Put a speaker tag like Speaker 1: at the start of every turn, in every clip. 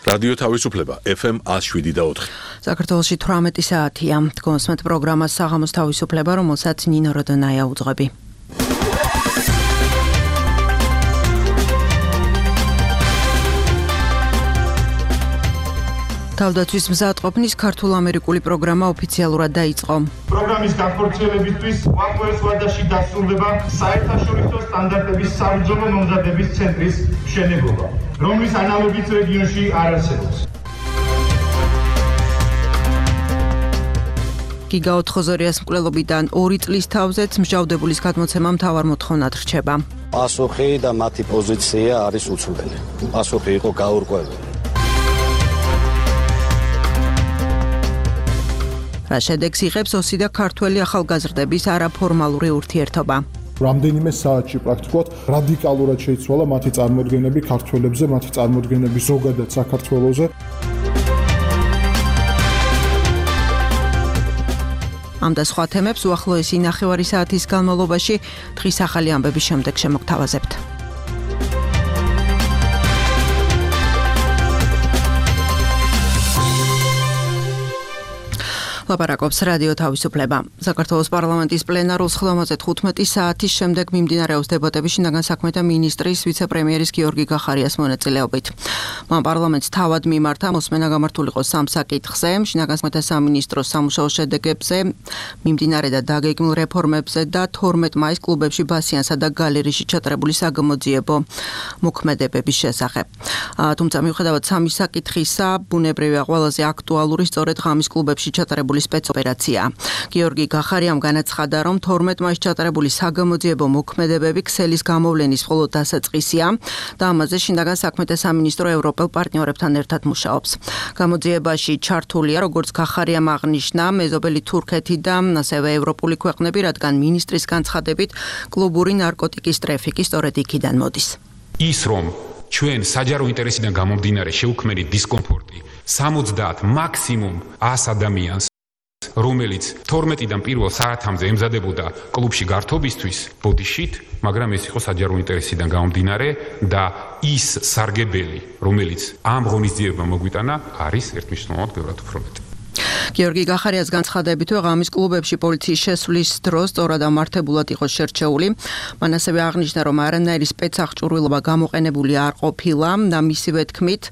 Speaker 1: რადიო თავისუფლება FM 107.4.
Speaker 2: საქართველოში 18 საათია. Თქვენს პროგრამას საღამოს თავისუფლება, რომელსაც ნინო როდონაია უძღვები. თავდაცვის მზადყოფნის ქართულ-ამერიკული პროგრამა ოფიციალურად დაიწყო.
Speaker 3: პროგრამის განხორციელებისთვის უახლოეს ვადაში დასრულდება საერთაშორისო სტანდარტების საბრძოლო მომზადების ცენტრის მშენებლობა, რომლის ანალოგიც რეგიონში არ არსებობს.
Speaker 2: გიგა ოთხოზორიას მკვლელობიდან 2 წლის თავზეც მსჯავრდებულის გადმოცემა მთავარ მოთხოვნად რჩება.
Speaker 4: პასუხი და მათი პოზიცია არის უცვლელი. პასუხი იყო გაურკვეველი.
Speaker 2: რა შედეგს იღებს ოსი და ქართველი ახალგაზრდების არაფორმალური ურთიერთობა.
Speaker 5: რამდენიმე საათში პრაქტიკულად რადიკალურად შეიცვალა მათი წარმოდგენები ქართველებზე, მათი წარმოდგენები ზოგადად საქართველოზე. ამ და სხვა თემებს უახლოესი ნახევარი საათის განმავლობაში დღის ახალი ამბების შემდეგ შემოგთავაზებთ. ლაპარაკობს რადიო თავისუფლება. საქართველოს პარლამენტის პლენარულ სხდომაზე 15 საათის შემდეგ მიმდინარეობს დებატები შინაგან საქმეთა მინისტრის ვიცე-პრემიერის გიორგი გახარიას მონაწილეობით. მან პარლამენტს თავად მიმართა მოსმენა გამართულიყო 3 საკითხზე, შინაგან საქმეთა სამინისტროს სამუშაო შედეგებზე, მიმდინარე და დაგეგმილ რეფორმებზე და 12 მაისს კლუბებში ბასიანსა და გალერეში ჩატარებული საგამოძიებო მოქმედებების შესახებ. თუმცა მიუხედავად 3 საკითხისა, ბუნებრივია ყველაზე აქტუალური სწორედ ღამის კლუბებში ჩატარებული სპეცოპერაცია. გიორგი გახარიამ განაცხადა, რომ 12 მაისს ჩატარებული საგამოძიებო მოქმედებები ქსელის გამოვლენის მხოლოდ დასაწყისია და ამაზე შინაგან საქმეთა სამინისტრო ევროპელ პარტნიორებთან ერთად მუშაობს. გამოძიებაში ჩართულია, როგორც გახარიამ აღნიშნა, მეზობელი თურქეთი და ასევე ევროპული ქვეყნები, რადგან მინისტრის განცხადებით კლუბური ნარკოტიკის ტრაფიკი სწორედ იქიდან მოდის.
Speaker 6: ის რომ ჩვენ საჯარო ინტერესიდან გამომდინარე შეუქმნით დისკომფორტი 70 მაქსიმუმ 100 ადამიანს, რომელიც 12-დან პირველ საათამდე ემზადებოდა კლუბში გართობისთვის ბოდიშით, მაგრამ ეს იყო საჯარო ინტერესიდან გამომდინარე და ის სარგებელი, რომელიც ამ ღონისძიებამ მოგვიტანა, არის ერთმნიშვნელოვნად ბევრად უფრო მეტი.
Speaker 2: გიორგი გახარიას განცხადებითვე ღამის კლუბებში პოლიციის შესვლის დროს სწორად ამართებულად იყო შერჩეული. მან ასევე აღნიშნა, რომ არანაირი სპეცაღჭურვილობა გამოყენებული არ ყოფილა და მისივე თქმით,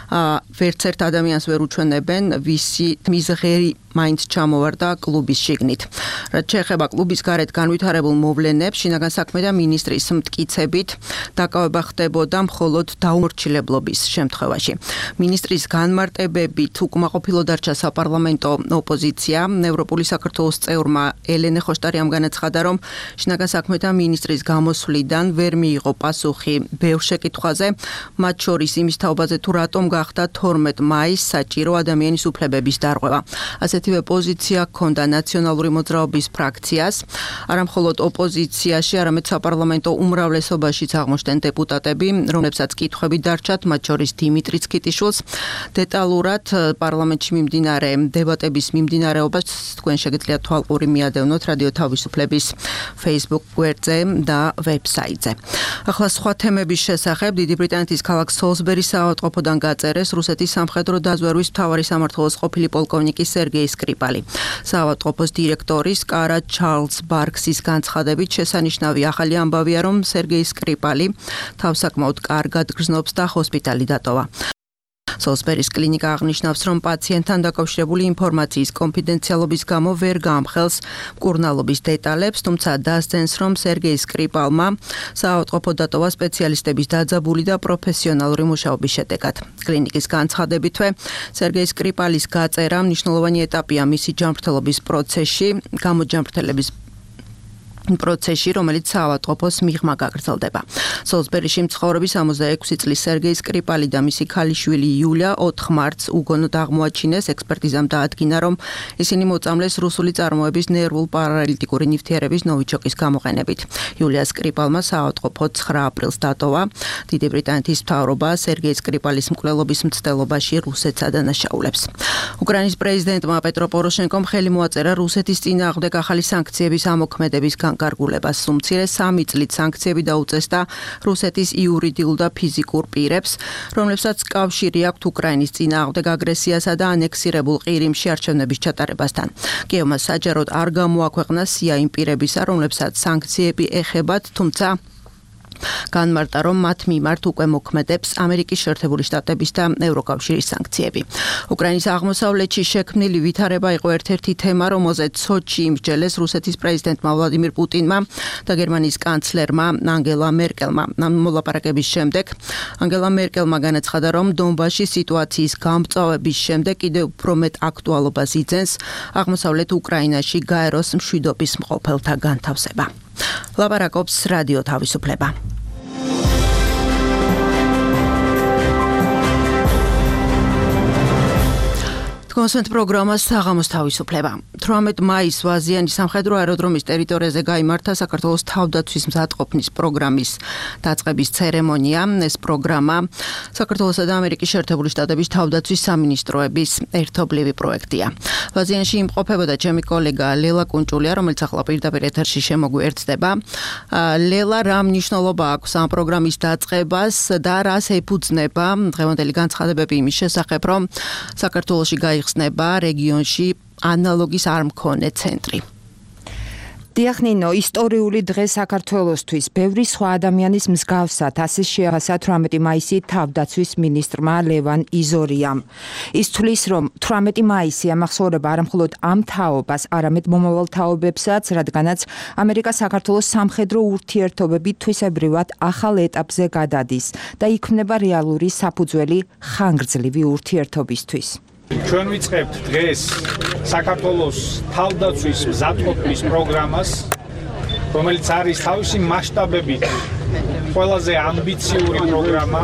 Speaker 2: ვერც ერთ ადამიანს ვერ უჩვენებენ, ვისი თმის ღერი მაინც ჩამოვარდა კლუბის შიგნით. რაც შეეხება კლუბის გარეთ განვითარებულ მოვლენებს, შინაგან საქმეთა მინისტრის მტკიცებით დაკავება ხდებოდა მხოლოდ დაუმორჩილებლობის შემთხვევაში. მინისტრის განმარტებებით უკმაყოფილო დარჩა საპარლამენტო ოპოზიცია. ევროპული საქართველოს წევრმა ელენე ხოშტარიამ განაცხადა, რომ შინაგან საქმეთა მინისტრის გამოსვლიდან ვერ მიიღო პასუხი ბევრ შეკითხვაზე, მათ შორის იმის თაობაზე თუ რატომ გახდა 12 მაისს საჭირო ადამიანის უფლებების დარღვევა. ასეთივე პოზიცია ჰქონდა ნაციონალური მოძრაობის ფრაქციას, არა მხოლოდ ოპოზიციაში, არამედ საპარლამენტო უმრავლესობაშიც აღმოჩნდნენ დეპუტატები, რომლებსაც კითხვები დარჩათ, მათ შორის დიმიტრი ცქიტიშვილს. დეტალურად პარლამენტში მიმდინარე დებატების მიმდინარეობას თქვენ შეგიძლიათ თვალყური მიადევნოთ რადიო თავისუფლების Facebook გვერდზე და ვებსაიტზე. ახლა სხვა თემების შესახებ დიდი ბრიტანეთის ქალაქ სოლსბერის საავადმყოფოდან გაწერეს რუსეთის სამხედრო დაზვერვის მთავარი სამმართველოს ყოფილი პოლკოვნიკი სერგეი სკრიპალი. საავადმყოფოს დირექტორის კარა ჩარლზ ბარქსის განცხადებით შესანიშნავი ახალი ამბავია, რომ სერგეი სკრიპალი თავს საკმაოდ კარგად გრძნობს და ჰოსპიტალი დატოვა. სოლსბერის კლინიკა აღნიშნავს, რომ პაციენტთან დაკავშირებული ინფორმაციის კონფიდენციალობის გამო ვერ გაამხელს მკურნალობის დეტალებს, თუმცა დასძენს, რომ სერგეი სკრიპალმა საავადმყოფო დატოვა სპეციალისტების დაძაბული და პროფესიონალური მუშაობის შედეგად. კლინიკის განცხადებითვე, სერგეი სკრიპალის გაწერა მნიშვნელოვანი ეტაპია მისი ჯანმრთელობის პროცესში, გამოჯანმრთელების პროცესში, რომელიც საავადმყოფოს მიღმა გაგრძელდება. სოლსბერიში მცხოვრები 66 წლის სერგეი სკრიპალი და მისი ქალიშვილი იულია 4 მარტს უგონოდ აღმოაჩინეს. ექსპერტიზამ დაადგინა, რომ ისინი მოწამლეს რუსული წარმოების ნერვულ პარალიტიკური ნივთიერების ნოვიჩოკის გამოყენებით. იულია სკრიპალმა საავადმყოფო 9 აპრილს დატოვა. დიდი ბრიტანეთის მთავრობა სერგეი სკრიპალის მკვლელობის მცდელობაში რუსეთს ადანაშაულებს. უკრაინის პრეზიდენტმა პეტრო პოროშენკომ ხელი მოაწერა რუსეთის წინააღმდეგ ახალი სანქციების ამოქმედების განკარგულებას. უმცირე 3 წლით სანქციები დაუწესდა რუსეთის იურიდიულ და ფიზიკურ პირებს, რომლებსაც კავშირი აქვთ უკრაინის წინააღმდეგ აგრესიასა და ანექსირებულ ყირიმში არჩევნების ჩატარებასთან. კიევმა საჯაროდ არ გამოაქვეყნა სია იმ პირებისა, რომლებსაც სანქციები ეხებათ, თუმცა განმარტა, რომ მათ მიმართ უკვე მოქმედებს ამერიკის შეერთებული შტატების და ევროკავშირის სანქციები. უკრაინის აღმოსავლეთში შექმნილი ვითარება იყო ერთ-ერთი თემა, რომელზეც სოჩი იმსჯელეს რუსეთის პრეზიდენტმა ვლადიმირ პუტინმა და გერმანიის კანცლერმა ანგელა მერკელმა. მოლაპარაკების შემდეგ ანგელა მერკელმა განაცხადა, რომ დონბასში სიტუაციის გამწვავების შემდეგ კიდევ უფრო მეტ აქტუალობას იძენს აღმოსავლეთ უკრაინაში გაეროს მშვიდობის მყოფელთა განთავსება. ლაპარაკობს რადიო თავისუფლება. კონსენტ პროგრამას საღამოს თავისუფლება. 18 მაისს ვაზიანის სამხედრო აეროდრომის ტერიტორიაზე გაიმართა საქართველოს თავდაცვის მზადყოფნის პროგრამის დაწყების ცერემონია. ეს პროგრამა საქართველოსა და ამერიკის შეერთებული შტატების თავდაცვის სამინისტროების ერთობლივი პროექტია. ვაზიანში იმყოფებოდა ჩემი კოლეგა ლელა კუნჭულია, რომელიც ახლა პირდაპირ ეთერში შემოგვიერთდება. ლელა, რა მნიშვნელობა აქვს ამ პროგრამის დაწყებას და რას ეფუძნება დღევანდელი განცხადებები იმის შესახებ, რომ საქართველოში ხსნება რეგიონში ანალოგის არ მქონე ცენტრი.
Speaker 5: დიახნინო, ისტორიული დღე საქართველოსთვის ბევრი სხვა ადამიანის მსგავსად ასე შეაფასა 18 მაისი თავდაცვის მინისტრმა ლევან იზორიამ. ის თვლის, რომ 18 მაისი ამახსოვრება არა მხოლოდ ამ თაობას, არამედ მომავალ თაობებსაც, რადგანაც ამერიკა საქართველოს სამხედრო ურთიერთობები თვისებრივად ახალ ეტაპზე გადადის და იქმნება რეალური საფუძველი ხანგრძლივი ურთიერთობისთვის.
Speaker 7: ჩვენ ვიწყებთ დღეს საქართველოს თავდაცვის მზადყოფნის პროგრამას, რომელიც არის თავისი მასშტაბებით ყველაზე ამბიციური პროგრამა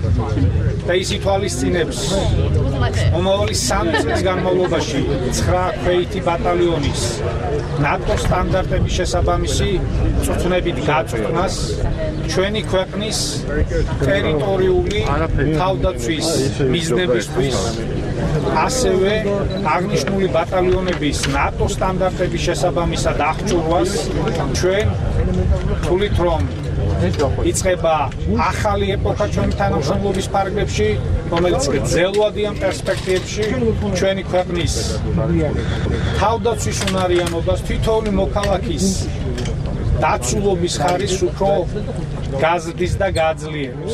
Speaker 7: და ის ითვალისწინებს მომავალი 3 წლის განმავლობაში 9 ქვეითი ბატალიონის ნატო სტანდარტების შესაბამისი წვრთნებით გაწვრთნას ჩვენი ქვეყნის ტერიტორიული თავდაცვის მიზნებისთვის, ასევე აღნიშნული ბატალიონების ნატო სტანდარტების შესაბამისად აღჭურვას. ჩვენ თვლით, რომ იწყება ახალი ეპოქა ჩვენი თანამშრომლობის ფარგლებში, რომელიც გრძელვადიან პერსპექტივებში ჩვენი ქვეყნის თავდაცვის უნარიანობას, თითოეული მოქალაქის დაცულობის ხარისხს უფრო გაზრდის და გააძლიერებს.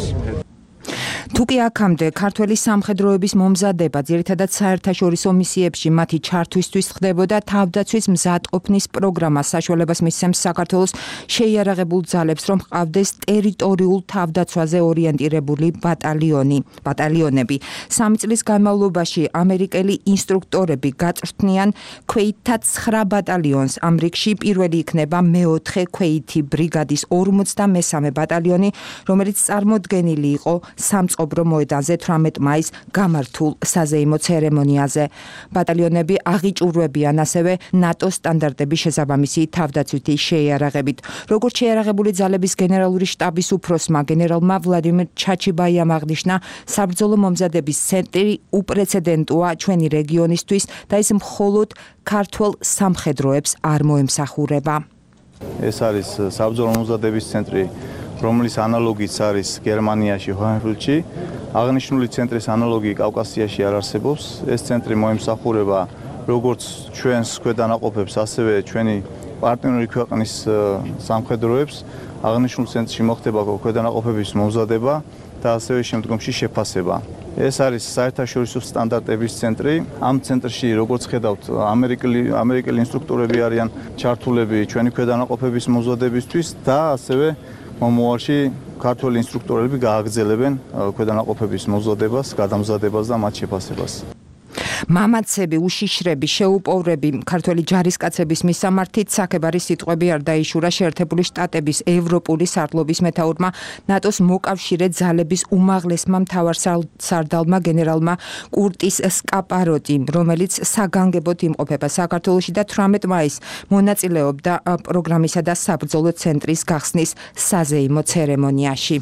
Speaker 5: თუკი აქამდე ქართველი სამხედროების მომზადება ძირითადად საერთაშორისო მისიებში მათი ჩართვისთვის ხდებოდა, თავდაცვის მზადყოფნის პროგრამა საშუალებას მისცემს საქართველოს შეიარაღებულ ძალებს, რომ ჰყავდეს ტერიტორიულ თავდაცვაზე ორიენტირებული ბატალიონები. 3 წლის განმავლობაში ამერიკელი ინსტრუქტორები გაწვრთნიან ქვეითთა 9 ბატალიონს. ამ რიგში პირველი იქნება მეოთხე ქვეითი ბრიგადის 53 ბატალიონი, რომელიც წარმოდგენილი იყო სამწყობრო მოედანზე 18 მაისს გამართულ საზეიმო ცერემონიაზე. ბატალიონები აღიჭურვებიან ასევე ნატო სტანდარტების შესაბამისი თავდაცვითი შეიარაღებით. როგორც შეიარაღებული ძალების გენერალური შტაბის უფროსმა გენერალმა ვლადიმერ ჩაჩიბაიამ აღნიშნა, საბრძოლო მომზადების ცენტრი უპრეცედენტოა ჩვენი რეგიონისთვის და ის მხოლოდ ქართველ სამხედროებს არ მოემსახურება.
Speaker 8: ეს არის საბრძოლო მომზადების ცენტრი, რომლის ანალოგიც არის გერმანიაში, ჰოენფელდში. აღნიშნული ცენტრის ანალოგი კავკასიაში არ არსებობს. ეს ცენტრი მოემსახურება როგორც ჩვენს ქვედანაყოფებს, ასევე ჩვენი პარტნიორი ქვეყნის სამხედროებს. აღნიშნულ ცენტრში მოხდება ქვედანაყოფების მომზადება და ასევე შემდგომში შეფასება. ეს არის საერთაშორისო სტანდარტების ცენტრი. ამ ცენტრში, როგორც ხედავთ, ამერიკელი ინსტრუქტორები არიან ჩართულები ჩვენი ქვედანაყოფების მომზადებისთვის და ასევე მომავალში ქართველი ინსტრუქტორები გააგრძელებენ ქვედანაყოფების მომზადებას, გადამზადებას და მათ შეფასებას.
Speaker 5: მამაცები, უშიშრები, შეუპოვრები, ქართველი ჯარისკაცების მისამართით საქებარის სიტყვები არ დაიშურა შეერთებული შტატების ევროპული სარდლობის მეთაურმა ნატოს მოკავშირე ძალების უმაღლესმა მთავარსარდალმა გენერალმა კურტის სკაპაროტიმ, რომელიც საგანგებოდ იმყოფება საქართველოში და 18 მაისს მონაწილეობდა პროგრამისა და საბრძოლო ცენტრის გახსნის საზეიმო ცერემონიაში.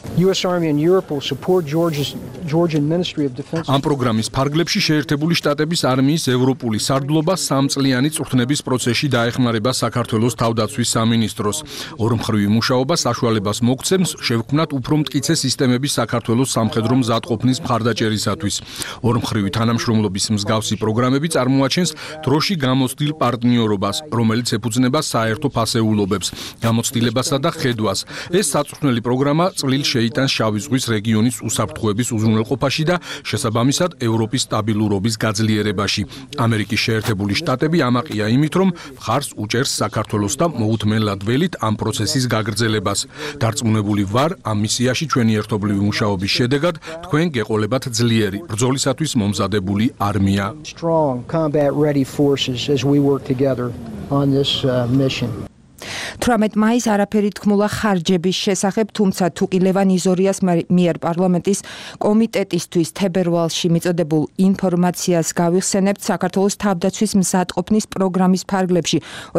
Speaker 9: US Army and Europe will support Georgian Ministry of Defense.
Speaker 10: ამ პროგრამის ფარგლებში შეერთებული შტატების არმიის ევროპული სარდლობა 3 წლიანი წვრთნების პროცესში დაეხმარება საქართველოს თავდაცვის სამინისტროს. ორმხრივი მუშაობა საშუალებას მოგცემს შევქმნათ უფრო მტკიცე სისტემების საქართველოს სამხედრო მზადყოფნის მხარდაჭერისათვის. ორმხრივი თანამშრომლობის მსგავსი პროგრამები წარმოაჩენს დროში გამოცდილ პარტნიორობას, რომელიც ეფუძნება საერთო ფასეულობებს, გამოცდილებასა და ხედვას. ეს საწვრთნელი პროგრამა წლილ შეიტანს შავი ზღვის რეგიონის უსაფრთხოების უზრუნველყოფაში და შესაბამისად ევროპის სტაბილურობის გაძლიერებაში. ამერიკის შეერთებული შტატები ამაყია იმით, რომ მხარს უჭერს საქართველოს და მოუთმენლად ველით ამ პროცესის გაგრძელებას. დარწმუნებული ვარ, ამ მისიაში ჩვენი ერთობლივი მუშაობის შედეგად თქვენ გეყოლებათ ძლიერი, ბრძოლისათვის მომზადებული არმია.
Speaker 9: Strong combat ready forces as we work together on this mission.
Speaker 5: 18 მაისს არაფერი თქმულა ხარჯების შესახებ, თუმცა თუ კი ლევან იზორიას მიერ პარლამენტის კომიტეტისთვის თებერვალში მიწოდებულ ინფორმაციას გავიხსენებთ, საქართველოს თავდაცვის მზადყოფნის პროგრამის ფარგლებში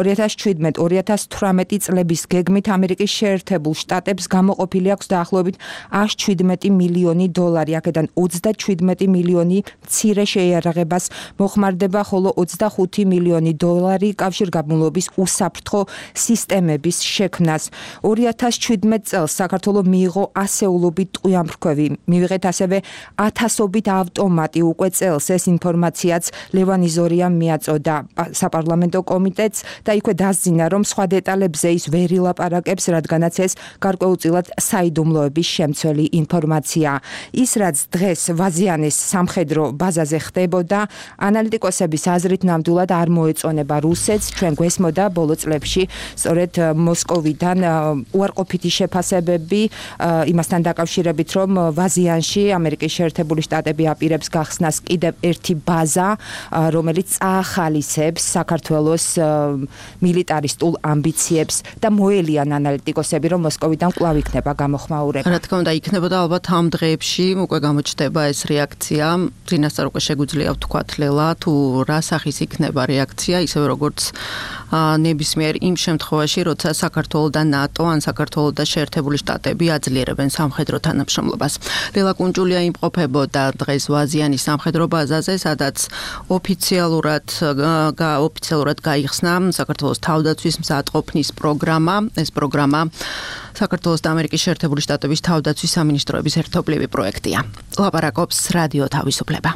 Speaker 5: 2017-2018 წლების გეგმით ამერიკის შეერთებულ შტატებს გამოყოფილი აქვს დაახლოებით 117 მილიონი დოლარი, აქედან 37 მილიონი მცირე შეიარაღებას მოხმარდება, ხოლო 25 მილიონი დოლარი კავშირგაბმულობის უსაფრთხო სისტემების შექმნას. 2017 წელს საქართველოს მიიღო ასეულობით ტყვიამფრქვევი. მივიღეთ ასევე 1000ობით ავტომატი. უკვე წელს ეს ინფორმაციაც ლევან იზორიამ მიაწოდა საპარლამენტო კომიტეტს და იქვე დასძინა, რომ სხვა დეტალებზე ის ვერ ილაპარაკებს, რადგანაც ეს გარკვეულწილად საიდუმლოების შემცველი ინფორმაცია. ის, რაც დღეს ვაზიანის სამხედრო ბაზაზე ხდებოდა, ანალიტიკოსების აზრით ნამდვილად არ მოეწონება რუსეთს. ჩვენ გვესმოდა ბოლო წლებში სწორედ მოსკოვიდან უარყოფითი შეფასებები იმასთან დაკავშირებით, რომ ვაზიანში ამერიკის შეერთებული შტატები აპირებს გახსნას კიდევ ერთი ბაზა, რომელიც წაახალისებს საქართველოს მილიტარისტულ ამბიციებს და მოელიან ანალიტიკოსები, რომ მოსკოვიდან კვლავ იქნება გამოხმაურება.
Speaker 2: რა თქმა უნდა, იქნებოდა ალბათ ამ დღეებში უკვე გამოჩნდება ეს რეაქცია. წინასწარ უკვე შეგვიძლია ვთქვათ ლელა, თუ რა სახის იქნება რეაქცია, ისევე როგორც ნებისმიერ იმ შემთხვევაში, როცა საქართველო და ნატო ან საქართველო და შეერთებული შტატები აძლიერებენ სამხედრო თანამშრომლობას. ლელა კუნჭულია იმყოფებოდა დღეს ვაზიანის სამხედრო ბაზაზე, სადაც ოფიციალურად გაიხსნა საქართველოს თავდაცვის მზადყოფნის პროგრამა. ეს პროგრამა საქართველოს და ამერიკის შეერთებული შტატების თავდაცვის სამინისტროების ერთობლივი პროექტია. ლაპარაკობს რადიო თავისუფლება.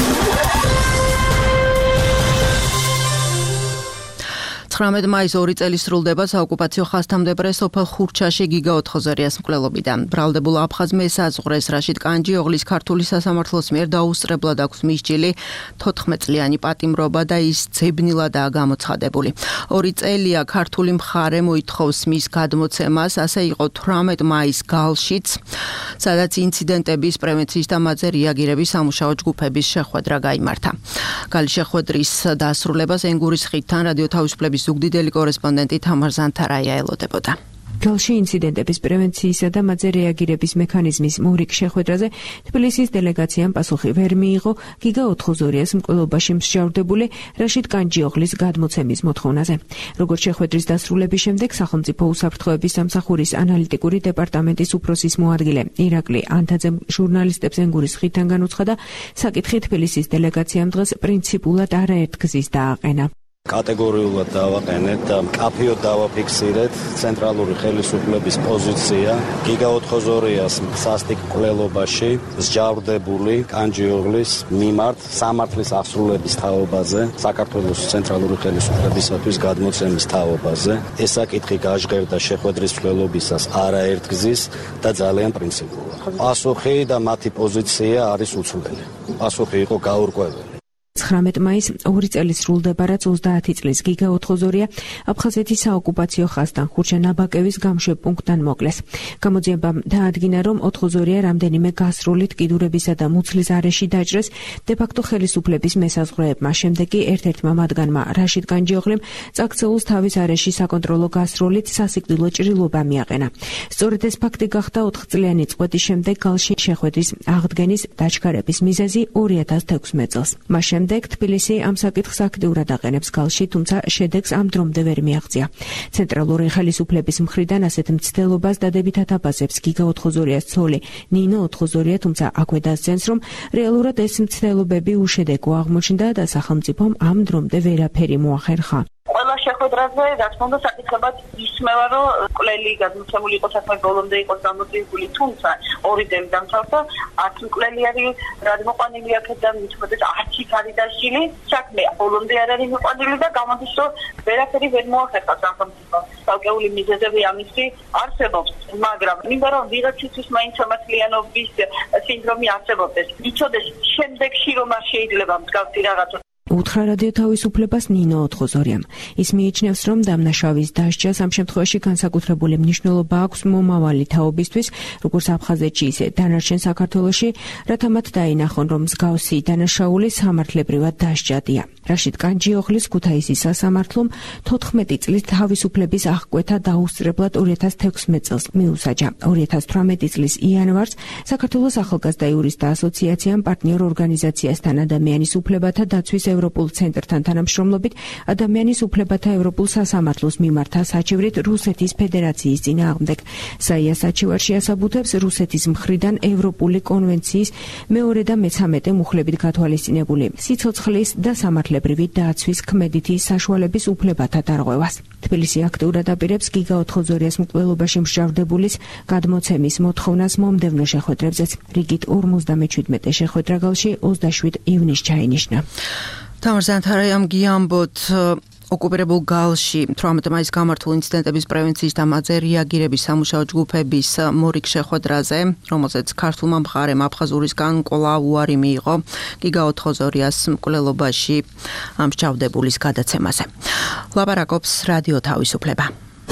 Speaker 2: 19 მაისს 2 წელი სრულდება საოკუპაციო ხაზთამდებარე სოფელ ხურჩაში გიგა ოთხოზერიას მკვლელობიდან. ბრალდებულ აფხაზ მესაზღვრეს რაშიდ კანჯიოღლის ქართული სასამართლოს მიერ დაუსწრებლად აქვს მისჯილი 14 წლიანი პატიმრობა და ის ძებნილადაა გამოცხადებული. 2 წელია ქართული მხარე მოითხოვს მის გადმოცემას, ასე იყო 18 მაისს გალშიც, სადაც ინციდენტების პრევენციის და მათზე რეაგირების სამუშაო ჯგუფების შეხვედრა გაიმართა. გალის შეხვედრის დასრულებას ენგურის ხიდთან რადიო თავისუფლების ზუგდიდელი კორესპონდენტი თამარ ზანთარაია ელოდებოდა.
Speaker 11: გალში ინციდენტების პრევენციისა და მათზე რეაგირების მექანიზმის მორიგ შეხვედრაზე თბილისის დელეგაციამ პასუხი ვერ მიიღო გიგა ოთხოზორიას მკვლელობაში მსჯავრდებული რაშიდ კანჯიოღლის გადმოცემის მოთხოვნაზე. როგორც შეხვედრის დასრულების შემდეგ სახელმწიფო უსაფრთხოების სამსახურის ანალიტიკური დეპარტამენტის უფროსის მოადგილე ირაკლი ანთაძემ ჟურნალისტებს ენგურის ხიდთან განუცხადა, საკითხი თბილისის დელეგაციამ დღეს პრინციპულად არაერთგზის დააყენა.
Speaker 4: კატეგორიულად დავაყენეთ და კაფიოდ დავაფიქსირეთ ცენტრალური ხელისუფლების პოზიცია გიგა ოთხოზორიას სასტიკ მკვლელობაში მსჯავრდებული კანჯიოღლის მიმართ სამართლის აღსრულების თაობაზე, საქართველოს ცენტრალური ხელისუფლებისათვის გადმოცემის თაობაზე. ეს საკითხი გაჟღერდა შეხვედრის მკვლელობისას არაერთგზის და ძალიან პრინციპულად. პასუხი და მათი პოზიცია არის უცვლელი. პასუხი იყო გაურკვეველი.
Speaker 11: 19 მაისს 2 წელი სრულდება, რაც 30 წლის გიგა ოთხოზორია აფხაზეთის საოკუპაციო ხაზთან ხურჩა ნაბაკევის გამშვებ პუნქტთან მოკლეს. გამოძიებამ დაადგინა, რომ ოთხოზორია რამდენიმე გასროლით კიდურებისა და მუცლის არეში დაჭრეს დე-ფაქტო ხელისუფლების მესაზღვრეებმა. შემდეგ კი ერთ-ერთმა მათგანმა რაშიდ კანჯიოღლიმ წაქცეულს თავის არეში საკონტროლო გასროლით სასიკვდილო ჭრილობა მიაყენა. სწორედ ეს ფაქტი გახდა 4 წლიანი წყვეტის შემდეგ გალში შეხვედრის აღდგენის დაჩქარების მიზეზი 2016 წელს. მას შემდეგ შემდეგ თბილისი ამ საკითხს აქტიურად აყენებს გალში, თუმცა შედეგს ამ დრომდე ვერ მიაღწია. ცენტრალური ხელისუფლების მხრიდან ასეთ მცდელობას დადებითად აფასებს გიგა ოთხოზორიას ცოლი ნინო ოთხოზორია, თუმცა აქვე დასძენს, რომ რეალურად ეს მცდელობები უშედეგო აღმოჩნდა და სახელმწიფომ ამ დრომდე ვერაფერი მოახერხა.
Speaker 12: ყველა შეხვედრაზე, რაც უნდა საკითხებად ისმევა, რომ მკვლელი გადმოცემული იყო საქმე ბოლომდე იყოს გამოძიებული, თუმცა ორი დელი დამთავრდა, არც მკვლელი არის გადმოყვანილი აქედან, მithumetes არც იქ არის დასჯილი, საქმე ბოლომდე არ არის მიყვანილი და გამოდის, რომ ვერაფერი ვერ მოახერხა სახელმწიფომ. Talkeuli მიზეზები ამისი არსებობს, მაგრამ მინდა რომ ვიღაცისთვის მაინც სამართლიანობის სინდრომი არსებობდეს. იცოდეს შემდეგში რომ არ შეიძლება მსგავსი რაღაცა
Speaker 11: უთხრა რადიო თავისუფლებას ნინო ოთხოზორიამ. ის მიიჩნევს, რომ დამნაშავის დასჯას ამ შემთხვევაში განსაკუთრებული მნიშვნელობა აქვს მომავალი თაობისთვის, როგორც აფხაზეთში, ისე დანარჩენ საქართველოში, რათა მათ დაინახონ, რომ მსგავსი დანაშაული სამართლებრივად დასჯადია. რაშიდ კანჯიოღლის ქუთაისის სასამართლომ 14 წლის თავისუფლების აღკვეთა დაუსწრებლად 2016 წელს მიუსაჯა. 2018 წლის იანვარს საქართველოს ახალგაზრდა იურისტთა ასოციაციამ პარტნიორ ორგანიზაციასთან ადამიანის უფლებათა დაცვის ევროპულ ცენტრთან თანამშრომლობით ადამიანის უფლებათა ევროპულ სასამართლოს მიმართა საჩივრით რუსეთის ფედერაციის წინააღმდეგ. საია საჩივარში ასაბუთებს რუსეთის მხრიდან ევროპული კონვენციის მეორე და მე-13 მუხლებით გათვალისწინებული სიცოცხლის და სამართლებრივი დაცვის ქმედითი საშუალების უფლებათა დარღვევას. თბილისი აქტიურად აპირებს გიგა ოთხოზორიას მკვლელობაში მსჯავრდებულის გადმოცემის მოთხოვნას მომდევნო შეხვედრებზეც. რიგით 57 შეხვედრა გალში 27 ივნისს ჩაინიშნა.
Speaker 2: თამარ ზანთარაიამ გიამბოთ ოკუპირებულ გალში 18 მაისს გამართულ ინციდენტების პრევენციის და მათზე რეაგირების სამუშაო ჯგუფების მორიგ შეხვედრაზე, რომელზეც ქართულმა მხარემ აფხაზურისგან კვლავ უარი მიიღო გიგა ოთხოზორიას მკვლელობაში მსჯავრდებულის გადაცემაზე. ლაპარაკობს რადიო თავისუფლება.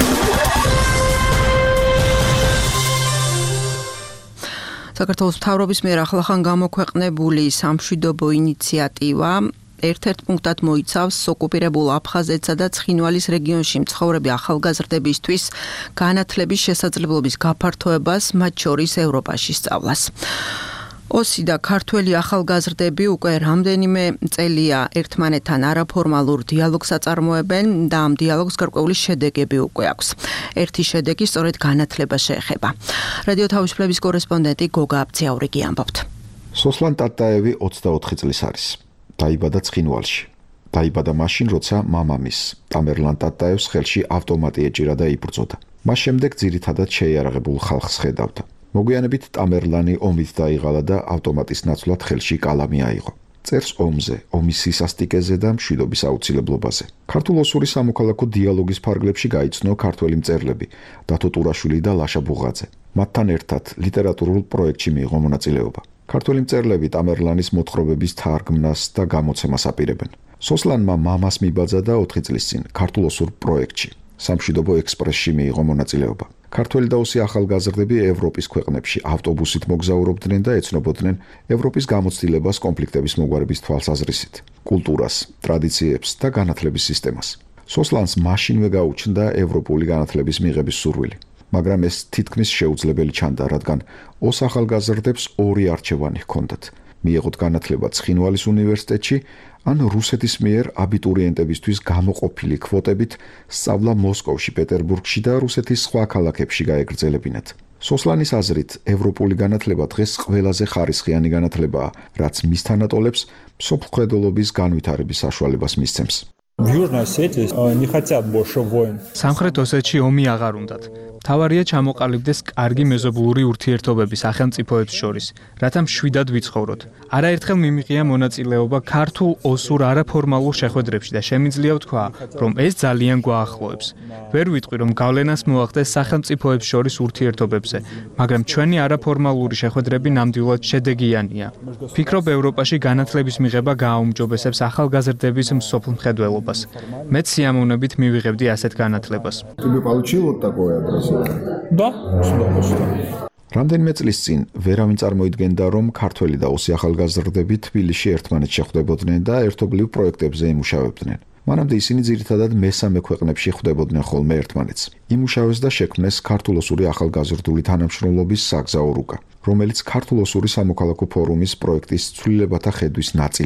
Speaker 2: საქართველოს მთავრობის მიერ ახლახან გამოქვეყნებული სამშვიდობო ინიციატივა ერთ-ერთ პუნქტად მოიცავს ოკუპირებულ აფხაზეთსა და ცხინვალის რეგიონში მცხოვრები ახალგაზრდებისთვის განათლების შესაძლებლობის გაფართოებას, მათ შორის ევროპაში სწავლას. ოსი და ქართველი ახალგაზრდები უკვე რამდენიმე წელია ერთმანეთთან არაფორმალურ დიალოგს აწარმოებენ და ამ დიალოგს გარკვეული შედეგები უკვე აქვს. ერთი შედეგი სწორედ განათლება შეეხება. რადიო თავისუფლების კორესპონდენტი გოგა აბციაურიგი ამბობთ.
Speaker 13: სოსლან ტატაევი 24 წლის არის. დაიბადა ცხინვალში. დაიბადა მაშინ, როცა მამამის, ტამერლან ტატაევს ხელში ავტომატი ეჭირა და იბრძოდა. მას შემდეგ ძირითადად შეიარაღებულ ხალხს ხედავდა. მოგვიანებით ტამერლანი ომით დაიღალა და ავტომატის ნაცვლად ხელში კალამი აიღო. წერს ომზე, ომის სისასტიკეზე და მშვიდობის აუცილებლობაზე. ქართულ-ოსური სამოქალაქო დიალოგის ფარგლებში გაიცნო ქართველი მწერლები დათო ტურაშვილი და ლაშა ბუღაძე. მათთან ერთად ლიტერატურულ პროექტში მიიღო მონაწილეობა. ქართველი მწერლები ტამერლანის მოთხრობების თარგმნას და გამოცემას აპირებენ. სოსლანმა მამას მიბაძა და 4 წლის წინ ქართულ-ოსურ პროექტში სამშვიდობო ექსპრესში მიიღო მონაწილეობა. ქართველი და ოსი ახალგაზრდები ევროპის ქვეყნებში ავტობუსით მოგზაურობდნენ და ეცნობოდნენ ევროპის გამოცდილებას კონფლიქტების მოგვარების თვალსაზრისით, კულტურას, ტრადიციებს და განათლების სისტემას. სოსლანს მაშინვე გაუჩნდა ევროპული განათლების მიღების სურვილი. მაგრამ ეს თითქმის შეუძლებელი ჩანდა, რადგან ოს ახალგაზრდებს ორი არჩევანი ჰქონდათ: მიეღოთ განათლება ცხინვალის უნივერსიტეტში, ან რუსეთის მიერ აბიტურიენტებისთვის გამოყოფილი კვოტებით სწავლა მოსკოვში, პეტერბურგში და რუსეთის სხვა ქალაქებში გაეგრძელებინათ. სოსლანის აზრით, ევროპული განათლება დღეს ყველაზე ხარისხიანი განათლებაა, რაც მის თანატოლებს მსოფლმხედველობის განვითარების საშუალებას მისცემს.
Speaker 14: სამხრეთ ოსეთში ომი აღარ უნდათ. თავარია ჩამოყალიბდეს კარგი მეზობლური ურთიერთობები სახელმწიფოებს შორის, რათა მშვიდად ვიცხოვროთ. არაერთხელ მიმიღია მონაწილეობა ქართულ ოსურ არაფორმალურ შეხვედრებში და შემიძლია ვთქვა, რომ ეს ძალიან გვაახლოებს. ვერ ვიტყვი, რომ გავლენას მოახდენს სახელმწიფოებს შორის ურთიერთობებზე, მაგრამ ჩვენი არაფორმალური შეხვედრები ნამდვილად შედეგიანია. ფიქრობ, ევროპაში განათლების მიღება გააუმჯობესებს ახალგაზრდების მსოფლმხედველობას. მეც სიამოვნებით მივიღებდი ასეთ განათლებას.
Speaker 13: რამდენიმე წლის წინ ვერავინ წარმოიდგენდა, რომ ქართველი და ოსი ახალგაზრდები თბილისში ერთმანეთს შეხვდებოდნენ და ერთობლივ პროექტებზე იმუშავებდნენ. მანამდე ისინი ძირითადად მესამე ქვეყნებში ხვდებოდნენ ხოლმე ერთმანეთს. იმუშავეს და შექმნეს ქართულ-ოსური ახალგაზრდული თანამშრომლობის საგზაო რუკა, რომელიც ქართულ-ოსური სამოქალაქო ფორუმის პროექტის ცვლილებათა ხედვის ნაწილია.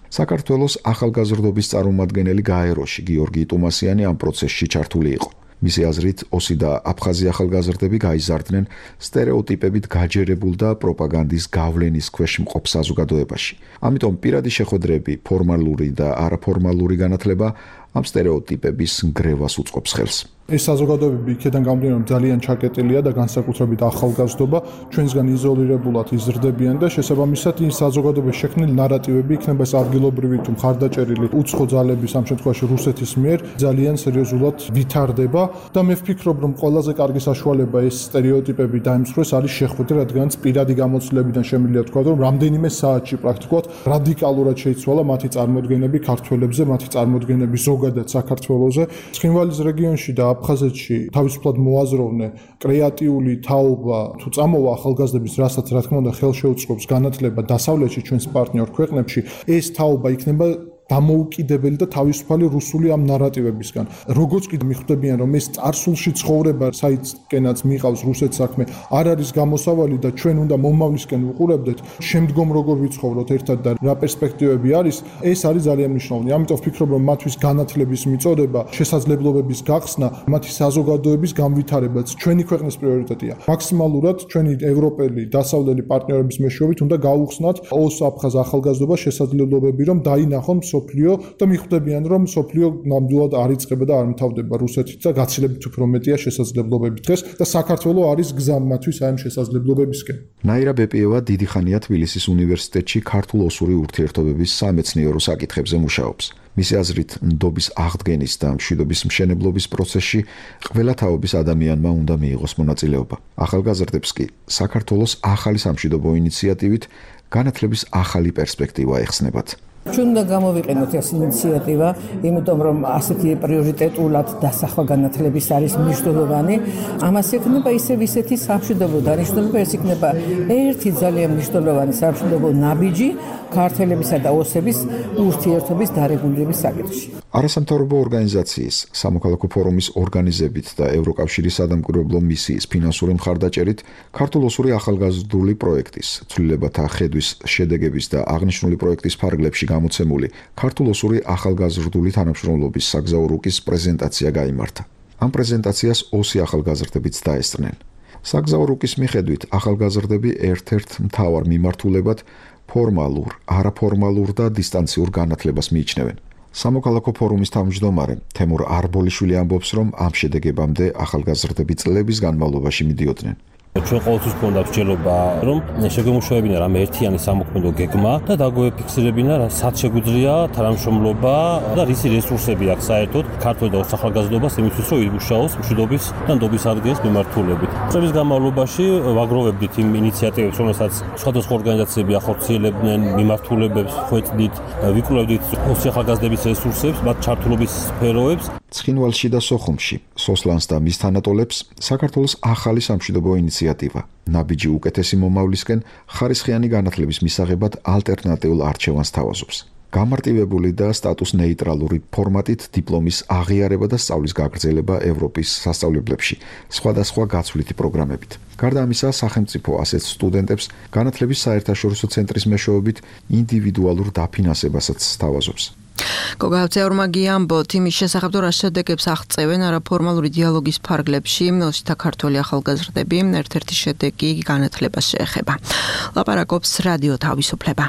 Speaker 13: საქართველოს ახალგაზრდობის წარმომადგენელი გაეროში გიორგი ტუმასიანი ამ პროცესში ჩართული იყო. მისი აზრით, ოსი და აფხაზი ახალგაზრდები გაიზარდნენ სტერეოტიპებით გაჯერებულ და პროპაგანდის გავლენის ქვეშ მყოფ საზოგადოებაში. ამიტომ პირადი შეხვედრები, ფორმალური და არაფორმალური განათლება ამ სტერეოტიპების ნგრევას უწყობს ხელს.
Speaker 15: ეს საზოგადოებები იქიდან გამომდინარე ძალიან ჩაკეტილია და განსაკუთრებით ახალგაზრდობა ჩვენსგან იზოლირებულად იზრდებიან და შესაბამისად ის საზოგადოების შექმნილი ნარატივები იქნება ეს ადგილობრივი თუ მხარდაჭერილი უცხო ძალების ამ შემთხვევაში რუსეთის მიერ ძალიან სერიოზულად ვითარდება და მე ვფიქრობ რომ ყველაზე კარგი საშუალება ეს სტერეოტიპები დაემსხვრეს არის შეხვედრა, რადგანაც პირადი გამოცდილებიდან შემიძლია თქვა რომ რამდენიმე საათში პრაქტიკულად რადიკალურად შეიცვალა მათი წარმოდგენები ქართველებზე, მათი წარმოდგენები ზოგადად საქართველოზე. ცხინვალის რეგიონში და აფხაზეთში თავისუფლად მოაზროვნე კრეატიული თაობა თუ წამოვა ახალგაზრდების, რასაც რა თქმა უნდა ხელშეუწყობს განათლება დასავლეთში ჩვენს პარტნიორ ქვეყნებში, ეს თაობა იქნება დამოუკიდებელი და თავისუფალი რუსული ამ ნარატივებისგან. როგორც კი მიხვდებიან რომ ეს წარსულში ცხოვრება, საიდანაც მიყავს რუსეთ საქმე, არ არის გამოსავალი და ჩვენ უნდა მომავლისკენ ვუყურებდეთ, შემდგომ როგორ ვიცხოვროთ ერთად და რა პერსპექტივები არის, ეს არის ძალიან მნიშვნელოვანი. ამიტომ ვფიქრობ რომ მათთვის განათლების მიწოდება, შესაძლებლობების გახსნა, მათი საზოგადოების განვითარებაც ჩვენი ქვეყნის პრიორიტეტია. მაქსიმალურად ჩვენი ევროპელი დასავლელი პარტნიორების მეშვეობით უნდა გაუხსნათ ოს-აფხაზ ახალგაზრდობას შესაძლებლობები რომ დაინახონ სოფლიო და მიხვდებიან რომ სოფლიო ნამდვილად არ იწყება და არ მთავრდება რუსეთით და გაცილებით უფრო მეტია შესაძლებლობები დღეს და საქართველოს არის გზა მათთვის აი ამ შესაძლებლობებისკენ.
Speaker 13: ნაირა ბეპიევა დიდი ხანია თბილისის უნივერსიტეტში ქართულ-ოსური ურთიერთობების სამეცნიერო საკითხებზე მუშაობს. მისი აზრით, ნდობის აღდგენის და მშვიდობის მშენებლობის პროცესში ყველა თაობის ადამიანმა უნდა მიიღოს მონაწილეობა. ახალგაზრდებს კი საქართველოს ახალი სამშვიდობო ინიციატივით განათლების ახალი პერსპექტივა ეხსნებათ.
Speaker 16: ჩვენ უნდა გამოვიყენოთ ეს ინიციატივა, იმიტომ რომ ასეთი პრიორიტეტულად დასახვა განათლების არის მნიშვნელოვანი. ამას ექნება ისეთი სამშვიდობო დანიშნულება, ეს იქნება ერთი ძალიან მნიშვნელოვანი სამშვიდობო ნაბიჯი ქართველებისა და ოსების ურთიერთობის დარეგულირების საკითხში.
Speaker 13: არასამთავრობო ორგანიზაციის, სამოქალაქო ფორუმის ორგანიზებით და ევროკავშირის სადამკვირვებლო მისიის ფინანსური მხარდაჭერით ქართულ-ოსური ახალგაზრდული პროექტის, ცვლილებათა ხედვის შედეგების და აღნიშნული პროექტის ფარგლებში გამოცემული ქართულ-ოსური ახალგაზრდული თანამშრომლობის საგზაო რუკის პრეზენტაცია გაიმართა. ამ პრეზენტაციას ოსი ახალგაზრდებიც დაესწრნენ. საგზაო რუკის მიხედვით ახალგაზრდები ერთ-ერთ მთავარ მიმართულებად ფორმალურ, არაფორმალურ და დისტანციურ განათლებას მიიჩნევენ. სამოქალაქო ფორუმის თავმჯდომარე თემურ არბოლიშვილი ამბობს, რომ ამ შედეგებამდე ახალგაზრდები წლების განმავლობაში მიდიოდნენ.
Speaker 17: ჩვენ ყოველთვის გვქონდა მსჯელობა, რომ შეგვემუშავებინა რამე ერთიანი სამოქმედო გეგმა და დაგვეფიქსირებინა, სად შეგვიძლია თანამშრომლობა და რისი რესურსები აქვს საერთოდ ქართველ და ოსახალგაზრდობას იმისთვის, რომ იმუშაოს მშვიდობის და ნდობის აღდგენის მიმართულებით. წლების განმავლობაში ვაგროვებდით იმ ინიციატივებს, რომელსაც სხვადასხვა ორგანიზაციები ახორციელებდნენ, მიმართულებებს ხვეწდით, ვიკვლევდით ოსახალგაზრდების რესურსებს, მათ ჩართულობის სფეროებს.
Speaker 13: ცხინვალში და სოხუმში, სოსლანს და მის თანატოლებს საქართველოს ახალი სამშვიდობო ინიციატივა ნაბიჯი უკეთესი მომავლისკენ ხარისხიანი განათლების მისაღებად ალტერნატიულ არჩევანს თავაზობს. გამარტივებული და სტატუს ნეიტრალური ფორმატით დიპლომის აღიარება და სწავლის გაგრძელება ევროპის სასწავლებლებში, სხვადასხვა გაცვლითი პროგრამებით. გარდა ამისა, სახელმწიფო ასეთ სტუდენტებს განათლების საერთაშორისო ცენტრის მეშვეობით ინდივიდუალურ დაფინანსებასაც თავაზობს.
Speaker 2: გოგავცეორმა გიამბოთ იმის შესახებ, რა შედეგებს აღწევენ არაფორმალური დიალოგის ფარგლებში ოსთა ქართველი ახალგაზრდები, ერთ-ერთი შედეგი განათლებას შეეხება. ლაპარაკობს რადიო თავისუფლება.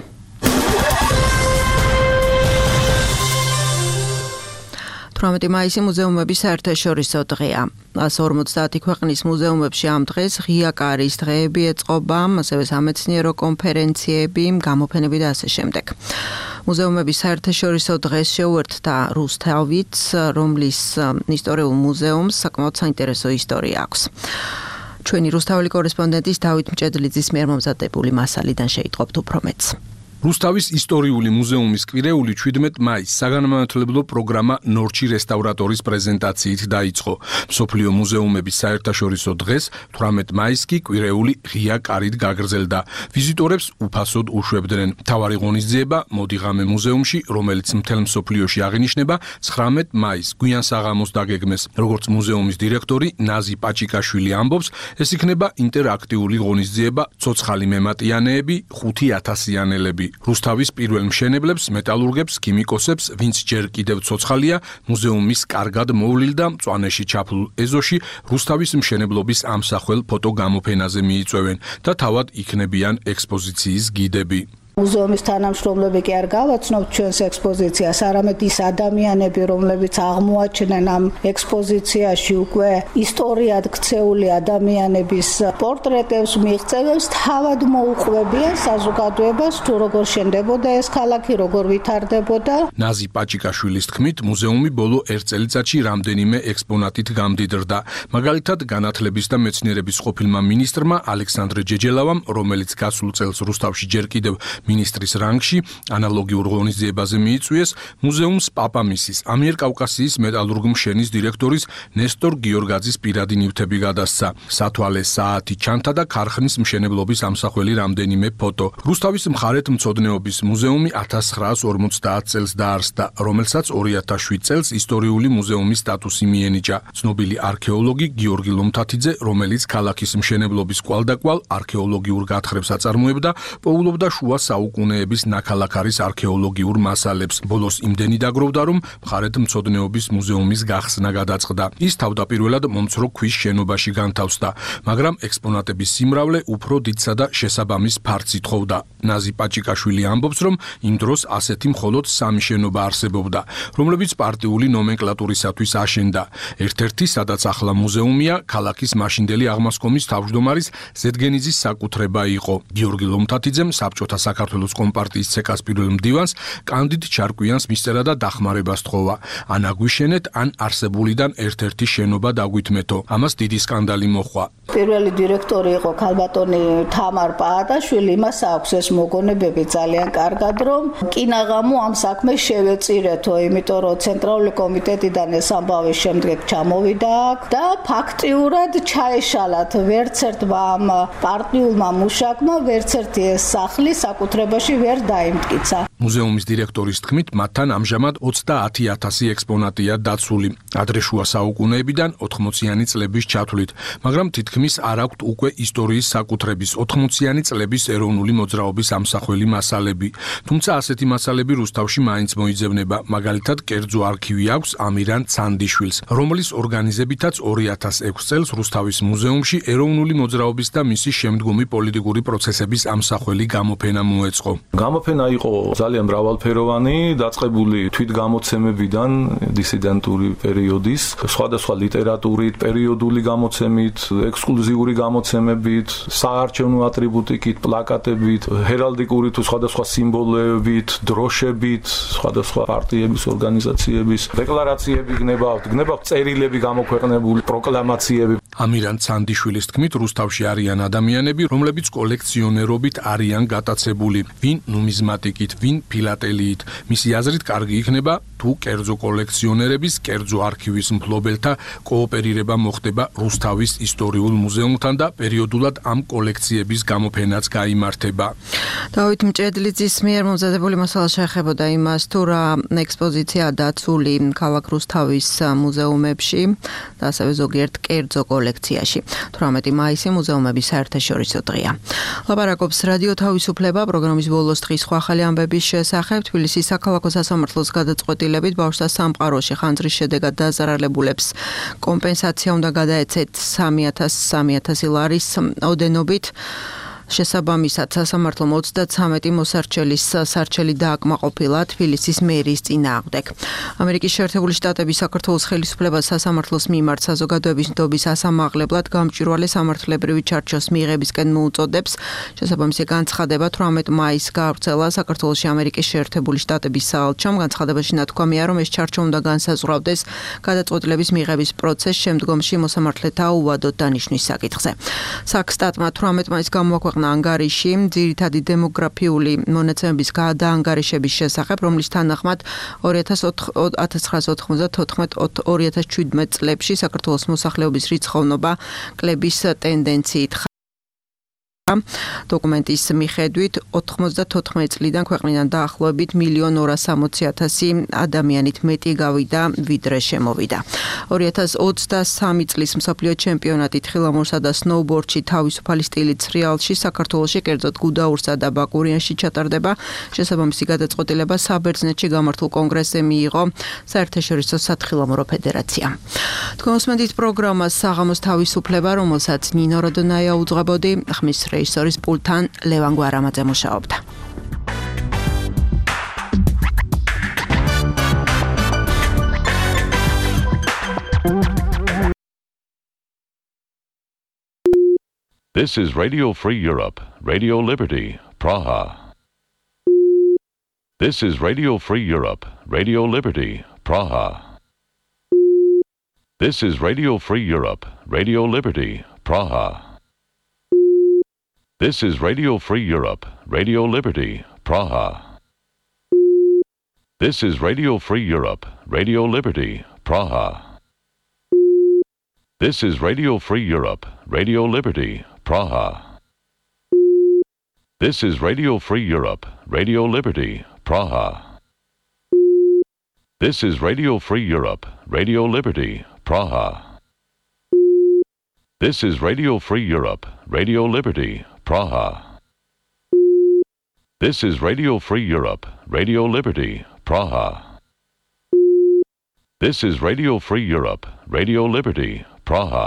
Speaker 2: 18 მაისი მუზეუმების საერთაშორისო დღეა. 150 ქვეყნის მუზეუმებში ამ დღეს ღია კარის დღეები ეწყობა, ასევე სამეცნიერო კონფერენციები, გამოფენები და ასე შემდეგ. მუზეუმების საერთაშორისო დღეს შეუერთდა რუსთავიც, რომლის ისტორიულ მუზეუმს საკმაოდ საინტერესო ისტორია აქვს. ჩვენი რუსთაველი კორესპონდენტის დავით მჭედლიძის მიერ მომზადებული მასალიდან შეიტყობთ უფრო მეტს.
Speaker 10: რუსთავის ისტორიული მუზეუმის კვირეული 17 მაისს საგანმანათლებლო პროგრამა ნორჩი რესტავრატორის პრეზენტაციით დაიწყო. მსოფლიო მუზეუმების საერთაშორისო დღეს 18 მაისს კი კვირეული ღია კარით გაგრძელდა. ვიზიტორებს უფასოდ უშვებდნენ. მთავარი ღონისძიება მოდი ღამე მუზეუმში, რომელიც მთელ მსოფლიოში აღინიშნება 19 მაისს გვიან საღამოს დაგეგმეს. როგორც მუზეუმის დირექტორი ნაზი პაჭიკაშვილი ამბობს, ეს იქნება ინტერაქტიული ღონისძიება, ცოცხალი მემატიანეები, 5000-იანელები. რუსთავის პირველ მშენებლებს, მეტალურგებს, ქიმიკოსებს, ვინც ჯერ კიდევ ცოცხალია, მუზეუმის კარგად მოვლილ და მწვანეში ჩაფლულ ეზოში რუსთავის მშენებლობის ამსახველ ფოტოგამოფენაზე მიიწვევენ და თავად იქნებიან ექსპოზიციის გიდები.
Speaker 18: მუზეუმის თანამშრომლები კი არ გავაცნობთ ჩვენს ექსპოზიციას, არამედ ის ადამიანები, რომლებიც აღმოაჩენენ ამ ექსპოზიციაში უკვე ისტორიად ქცეული ადამიანების პორტრეტებს, მიღწევებს, თავად მოუყვებიან საზოგადოებას, თუ როგორ შენდებოდა ეს ქალაქი, როგორ ვითარდებოდა.
Speaker 10: ნაზი პაჭიკაშვილის თქმით, მუზეუმი ბოლო 1 წელიწადში რამდენიმე ექსპონატით გამდიდრდა. მაგალითად, განათლების და მეცნიერების ყოფილმა მინისტრმა ალექსანდრე ჯეჯელავამ, რომელიც გასულ წელს რუსთავში ჯერ კიდევ მინისტრის რანგში ანალოგიურ ღონისძიებაზე მიიწვიეს, მუზეუმს პაპამისის, ამიერკავკასიის მეტალურგ-მშენის დირექტორის ნესტორ გიორგაძის პირადი ნივთები გადასცა. სათვალე საათი ჩანთა და ქარხნის მშენებლობის ამსახველი რამდენიმე ფოტო. რუსთავის მხარეთმცოდნეობის მუზეუმი 1950 წელს დაარსდა, რომელსაც 2007 წელს ისტორიული მუზეუმის სტატუსი მიენიჭა. ცნობილი არქეოლოგი გიორგი ლომთათიძე, რომელიც ქალაქის მშენებლობის კვალდაკვალ არქეოლოგიურ გათხრებს აწარმოებდა, პოულობდა შუა საუკუნეების ნაქალაქარის არქეოლოგიურ მასალებს. ბოლოს იმდენი დაგროვდა, რომ მხარეთმცოდნეობის მუზეუმის გახსნა გადაწყდა. ის თავდაპირველად მომცრო ქვის შენობაში განთავსდა, მაგრამ ექსპონატების სიმრავლე უფრო დიდსა და შესაბამის ფართს ითხოვდა. ნაზი პაჭიკაშვილი ამბობს, რომ იმ დროს ასეთი მხოლოდ 3 შენობა არსებობდა, რომლებიც პარტიული ნომენკლატურისათვის აშენდა. ერთ-ერთი, სადაც ახლა მუზეუმია, ქალაქის მაშინდელი აღმასკომის თავმჯდომარის ზედგენიძის საკუთრება იყო. გიორგი ლომთათიძემ საბჭოთა საქართველოს კომპარტიის ცეკას პირველ მდივანს კანდიდ ჩარკვიანს მისწერა და დახმარებას თხოვა. ან აგვიშენეთ, ან არსებულიდან ერთ-ერთი შენობა დაგვითმეთო. ამას დიდი სკანდალი მოჰყვა.
Speaker 18: პირველი დირექტორი იყო ქალბატონი თამარ პაატაშვილი, მას აქვს ეს მოგონებები ძალიან კარგად, რომ კინაღამო ამ საქმეს შევეწირეთო, იმიტომ რომ ცენტრალური კომიტეტიდან ეს ამბავი შემდეგ ჩამოვიდა და ფაქტიურად ჩაეშალათ ვერცერთმა ამ პარტიულმა მუშაკმა ვერცერთი ეს სახლი საკუთრებაში ვერ დაიმტკიცა.
Speaker 10: მუზეუმის დირექტორის თქმით, მათთან ამჟამად 30,000 ექსპონატია დაცული, ადრე შუა საუკუნეებიდან 80-იანი წლების ჩათვლით, მაგრამ თითქმის არ აქვთ უკვე ისტორიის საკუთრების 80-იანი წლების ეროვნული მოძრაობის ამსახველი მასალები. თუმცა ასეთი მასალები რუსთავში მაინც მოიძებნება. მაგალითად, კერძო არქივი აქვს ამირან ცანდიშვილს, რომლის ორგანიზებითაც 2006 წელს რუსთავის მუზეუმში ეროვნული მოძრაობის და მისი შემდგომი პოლიტიკური პროცესების ამსახველი გამოფენა მოეწყო.
Speaker 19: გამოფენა იყო ძალიან მრავალფეროვანი, დაწყებული თვითგამოცემებიდან, დისიდენტური პერიოდის, სხვადასხვა ლიტერატურით, პერიოდული გამოცემით, ექსკლუზიური გამოცემებით, საარჩევნო ატრიბუტიკით, პლაკატებით, ჰერალდიკური თუ სხვადასხვა სიმბოლოებით, დროშებით, სხვადასხვა პარტიების, ორგანიზაციების დეკლარაციები გნებავთ წერილები გამოქვეყნებული, პროკლამაციები.
Speaker 10: ამირან ცანდიშვილის თქმით, რუსთავში არიან ადამიანები, რომლებიც კოლექციონერობით არიან გატაცებული, ვინ ნუმიზმატიკით, ვინ ფილატელიით. მისი აზრით, კარგი იქნება, თუ კერძო კოლექციონერების, კერძო არქივის მფლობელთა კოოპერირება მოხდება რუსთავის ისტორიულ მუზეუმთან და პერიოდულად ამ კოლექციების გამოფენაც გაიმართება.
Speaker 2: დავით მჭედლიძის მიერ მომზადებული მასალა შეეხებოდა იმას, თუ რა ექსპოზიცია დაცული ქალაქ რუსთავის მუზეუმებში და ასევე ზოგიერთ კერძო კოლექციაში. 18 მაისი მუზეუმების საერთაშორისო დღეა. ლაპარაკობს რადიო თავისუფლება პროგრამის ბოლოს დღის სხვა ახალი ამბების შესახებ. თბილისის საქალაქო სასამართლოს გადაწყვეტილებით ბავშვთა სამყაროში ხანძრის შედეგად დაზარალებულებს კომპენსაცია უნდა გადაეცეთ 3,000 ლარის ოდენობით. შესაბამისად სასამართლომ 33 მოსარჩელის სარჩელი დააკმაყოფილა თბილისის მერის წინააღმდეგ. ამერიკის შეერთებული შტატების საქართველოს ხელისუფლებას სასამართლოს მიმართ საზოგადოების ნდობის ასამაღლებლად გამჭვირვალე სამართლებრივი ჩარჩოს მიღებისკენ მოუწოდებს. შესაბამისი განცხადება 18 მაისს გაავრცელა საქართველოში ამერიკის შეერთებული შტატების საელჩომ. განცხადებაში ნათქვამია, რომ ეს ჩარჩო უნდა განსაზღვრავდეს გადაწყვეტილების მიღების პროცესს შემდგომში მოსამართლეთა უვადოდ დანიშვნის საკითხზე. საქსტატმა 18 მაისს გამოაქვეყნა ანგარიში ძირითადი დემოგრაფიული მონაცემების გადაანგარიშების შესახებ, რომლის თანახმად 1994-2017 წლებში საქართველოს მოსახლეობის რიცხოვნობა კლების ტენდენციით დოკუმენტის მიხედვით 94 წლიდან ქვეყნიდან დაახლოებით 1,260,000 ადამიანით მეტი გავიდა, ვიდრე შემოვიდა. 2023 წლის მსოფლიო ჩემპიონატი თხილამურსა და სნოუბორდში თავისუფალი სტილით სრიალში საქართველოში, კერძოდ გუდაურსა და ბაკურიანში ჩატარდება. შესაბამისი გადაწყვეტილება საბერძნეთში გამართულ კონგრესზე მიიღო საერთაშორისო სათხილამურო ფედერაციამ. თქვენ უსმენთ პროგრამას საღამოს თავისუფლება, რომელსაც ნინო როდონაია უძღვებოდი, ხმის რეჟისორის პულტთან ლევან გვარამაძე მუშაობდა.
Speaker 1: This is Radio Free Europe, Radio Liberty, Praha. This is Radio Free Europe, Radio Liberty, Praha. This is Radio Free Europe, Radio Liberty, Praha. This is Radio Free Europe, Radio Liberty, Praha. This is Radio Free Europe, Radio Liberty, Praha. This is Radio Free Europe, Radio Liberty, Praha. This is Radio Free Europe, Radio Liberty, Praha. This is Radio Free Europe, Radio Liberty, Praha. This is Radio Free Europe, Radio Liberty, Praha. This is Radio Free Europe, Radio Liberty, Praha. This is Radio Free Europe, Radio Liberty, Praha.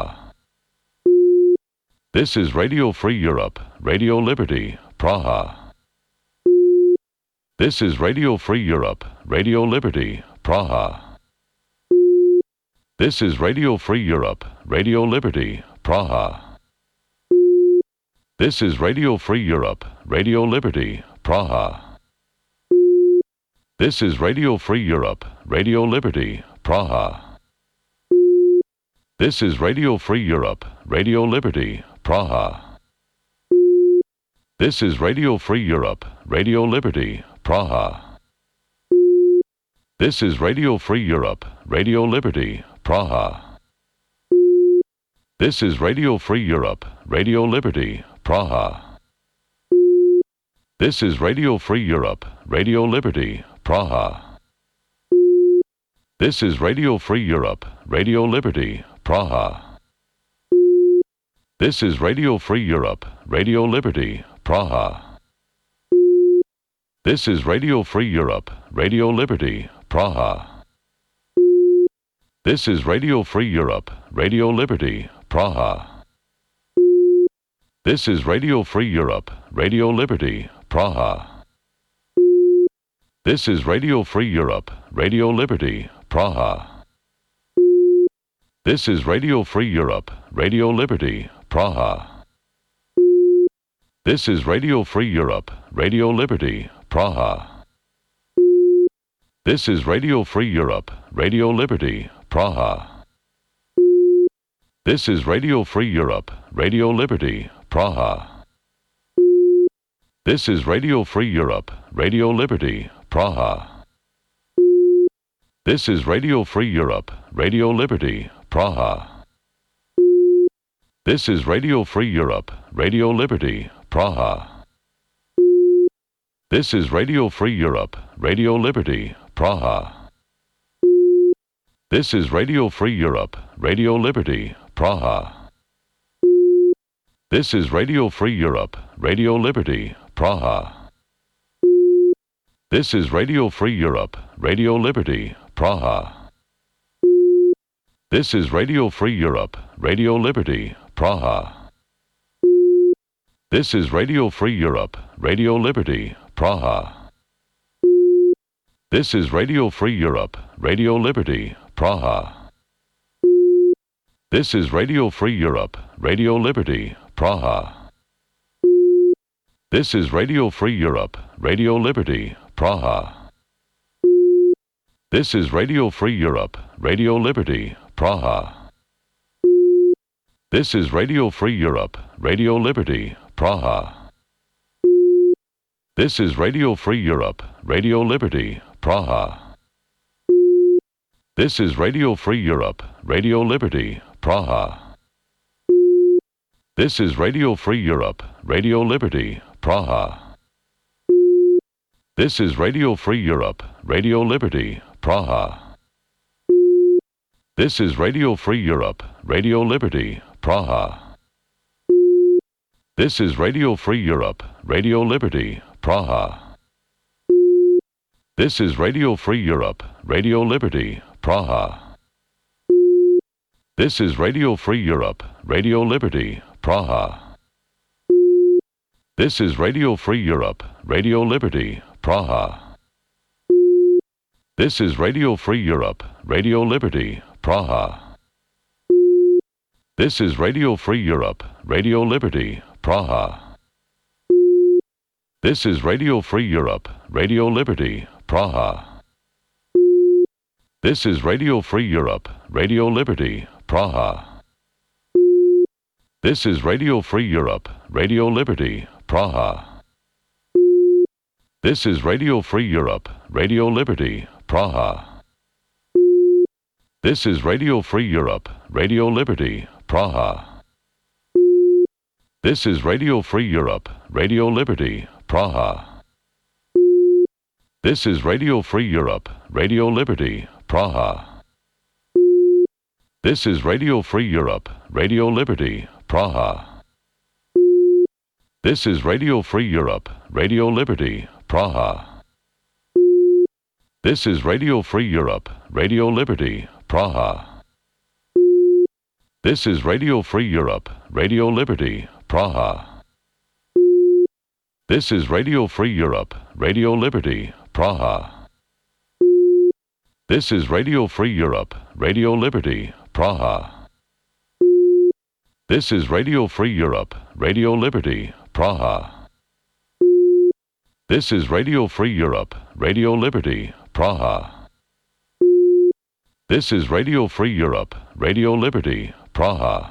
Speaker 1: This is Radio Free Europe, Radio Liberty, Praha. This is Radio Free Europe, Radio Liberty, Praha. This is Radio Free Europe, Radio Liberty, Praha. This is Radio Free Europe, Radio Liberty, Praha. This is Radio Free Europe, Radio Liberty, Praha. This is Radio Free Europe, Radio Liberty, Praha. This is Radio Free Europe, Radio Liberty, Praha. This is Radio Free Europe, Radio Liberty, Praha. This is Radio Free Europe, Radio Liberty, Praha. This is Radio Free Europe, Radio Liberty, Praha. This is Radio Free Europe, Radio Liberty, Praha. This is Radio Free Europe, Radio Liberty, Praha. This is Radio Free Europe, Radio Liberty, Praha. This is Radio Free Europe, Radio Liberty, Praha. This is Radio Free Europe, Radio Liberty, Praha. This is Radio Free Europe, Radio Liberty, Praha. This is Radio Free Europe, Radio Liberty, Praha. This is Radio Free Europe, Radio Liberty, Praha. This is Radio Free Europe, Radio Liberty, Praha. This is Radio Free Europe, Radio Liberty, Praha. This is Radio Free Europe, Radio Liberty, Praha. This is Radio Free Europe, Radio Liberty, Praha. This is Radio Free Europe, Radio Liberty, Praha. This is Radio Free Europe, Radio Liberty, Praha. This is Radio Free Europe, Radio Liberty, Praha. This is Radio Free Europe, Radio Liberty, Praha. This is Radio Free Europe, Radio Liberty, Praha. This is Radio Free Europe, Radio Liberty, Praha. This is Radio Free Europe, Radio Liberty, Praha. This is Radio Free Europe, Radio Liberty, Praha. This is Radio Free Europe, Radio Liberty, Praha. This is Radio Free Europe, Radio Liberty, Praha. This is Radio Free Europe, Radio Liberty, Praha. This is Radio Free Europe, Radio Liberty, Praha. This is Radio Free Europe, Radio Liberty, Praha. This is Radio Free Europe, Radio Liberty, Praha. This is Radio Free Europe, Radio Liberty, Praha. This is Radio Free Europe, Radio Liberty, Praha. This is Radio Free Europe, Radio Liberty, Praha. This is Radio Free Europe, Radio Liberty, Praha. This is Radio Free Europe, Radio Liberty, Praha. This is Radio Free Europe, Radio Liberty, Praha. This is Radio Free Europe, Radio Liberty, Praha. This is Radio Free Europe, Radio Liberty, Praha. This is Radio Free Europe, Radio Liberty, Praha. This is Radio Free Europe, Radio Liberty, Praha. This is Radio Free Europe, Radio Liberty, Praha. This is Radio Free Europe, Radio Liberty, Praha. This is Radio Free Europe, Radio Liberty, Praha. This is Radio Free Europe, Radio Liberty, Praha. This is Radio Free Europe, Radio Liberty, Praha. This is Radio Free Europe, Radio Liberty, Praha. This is Radio Free Europe, Radio Liberty, Praha. This is Radio Free Europe, Radio Liberty, Praha. This is Radio Free Europe, Radio Liberty, Praha. This is Radio Free Europe, Radio Liberty, Praha. This is Radio Free Europe, Radio Liberty, Praha. This is Radio Free Europe, Radio Liberty, Praha. This is Radio Free Europe, Radio Liberty, Praha. This is Radio Free Europe, Radio Liberty, Praha. This is Radio Free Europe, Radio Liberty, Praha.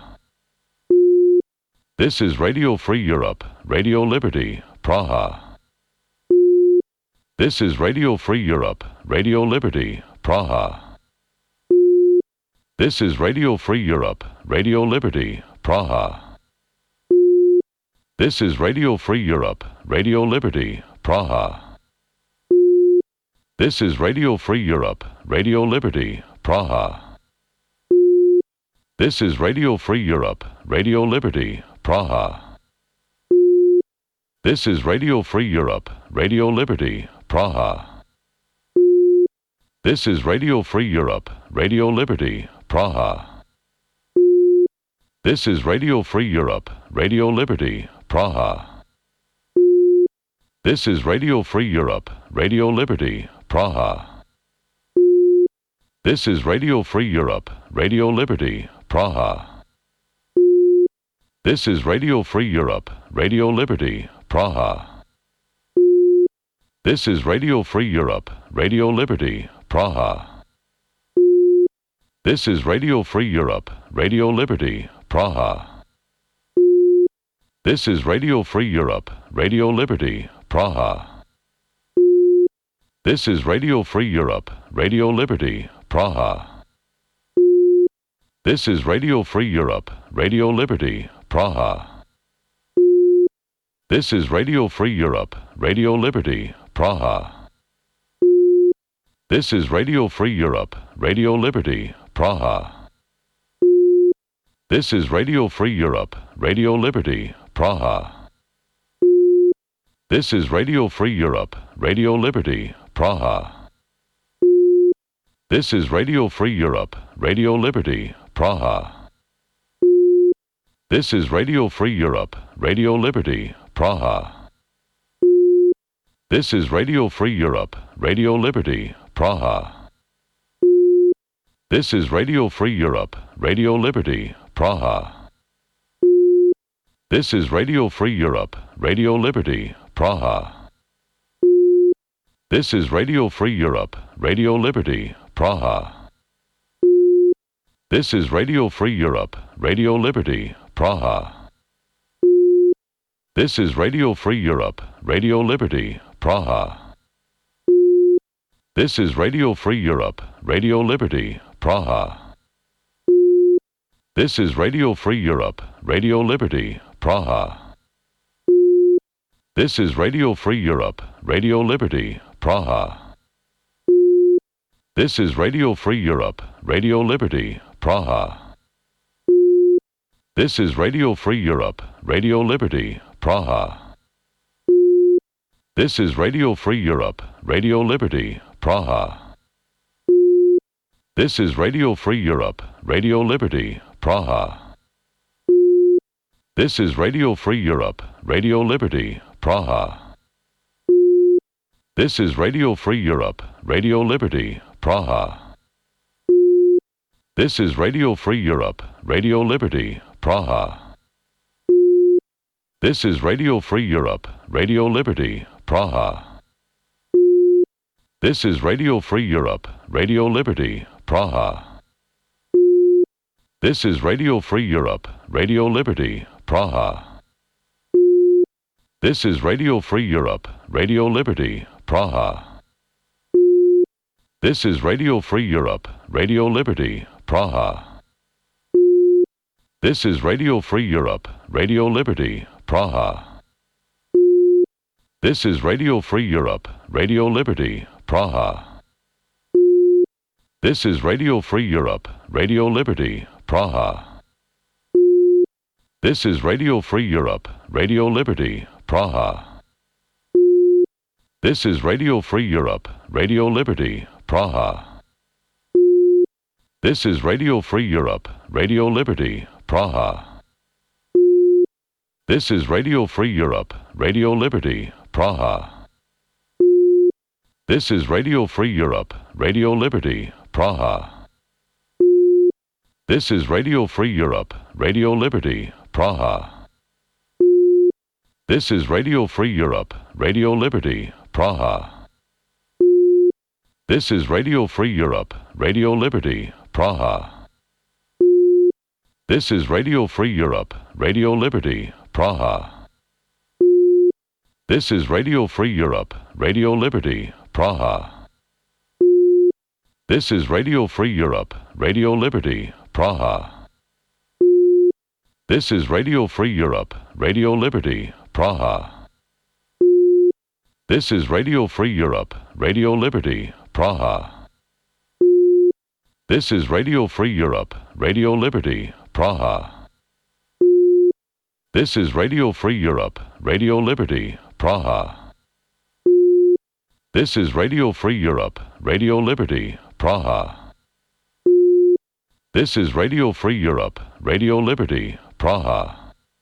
Speaker 1: This is Radio Free Europe, Radio Liberty, Praha. This is Radio Free Europe, Radio Liberty, Praha. This is Radio Free Europe, Radio Liberty, Praha. This is Radio Free Europe, Radio Liberty, Praha. This is Radio Free Europe, Radio Liberty, Praha. This is Radio Free Europe, Radio Liberty, Praha. This is Radio Free Europe, Radio Liberty, Praha. This is Radio Free Europe, Radio Liberty, Praha. This is Radio Free Europe, Radio Liberty, Praha. This is Radio Free Europe, Radio Liberty, Praha. This is Radio Free Europe, Radio Liberty, Praha. This is Radio Free Europe, Radio Liberty, Praha. This is Radio Free Europe, Radio Liberty, Praha. This is Radio Free Europe, Radio Liberty, Praha. This is Radio Free Europe, Radio Liberty, Praha. This is Radio Free Europe, Radio Liberty, Praha. This is Radio Free Europe, Radio Liberty, Praha. This is Radio Free Europe, Radio Liberty, Praha. This is Radio Free Europe, Radio Liberty, Praha. This is Radio Free Europe, Radio Liberty, Praha. This is Radio Free Europe, Radio Liberty, Praha. This is Radio Free Europe, Radio Liberty, Praha. This is Radio Free Europe, Radio Liberty, Praha. This is Radio Free Europe, Radio Liberty, Praha. This is Radio Free Europe, Radio Liberty, Praha. This is Radio Free Europe, Radio Liberty, Praha. This is Radio Free Europe, Radio Liberty, Praha. This is Radio Free Europe, Radio Liberty, Praha. This is Radio Free Europe, Radio Liberty, Praha. This is Radio Free Europe, Radio Liberty, Praha. This is Radio Free Europe, Radio Liberty, Praha. This is Radio Free Europe, Radio Liberty, Praha. This is Radio Free Europe, Radio Liberty, Praha. This is Radio Free Europe, Radio Liberty, Praha. This is Radio Free Europe, Radio Liberty, Praha. This is Radio Free Europe, Radio Liberty, Praha. This is Radio Free Europe, Radio Liberty, Praha. This is Radio Free Europe, Radio Liberty, Praha. This is Radio Free Europe, Radio Liberty, Praha. This is Radio Free Europe, Radio Liberty, Praha. This is Radio Free Europe, Radio Liberty, Praha. This is Radio Free Europe, Radio Liberty, Praha. This is Radio Free Europe, Radio Liberty, Praha. This is Radio Free Europe, Radio Liberty, Praha. This is Radio Free Europe, Radio Liberty, Praha. This is Radio Free Europe, Radio Liberty, Praha. This is Radio Free Europe, Radio Liberty, Praha. This is Radio Free Europe, Radio Liberty, Praha. This is Radio Free Europe, Radio Liberty, Praha. This is Radio Free Europe, Radio Liberty, Praha. This is Radio Free Europe, Radio Liberty, Praha. This is Radio Free Europe, Radio Liberty, Praha. This is Radio Free Europe, Radio Liberty, Praha. This is Radio Free Europe, Radio Liberty, Praha. This is Radio Free Europe, Radio Liberty, Praha. This is Radio Free Europe, Radio Liberty, Praha. This is Radio Free Europe, Radio Liberty, Praha. This is Radio Free Europe, Radio Liberty, Praha. This is Radio Free Europe, Radio Liberty, Praha. This is Radio Free Europe, Radio Liberty, Praha. This is Radio Free Europe, Radio Liberty, Praha. This is Radio Free Europe, Radio Liberty, Praha. This is Radio Free Europe, Radio Liberty, Praha. This is Radio Free Europe, Radio Liberty, Praha.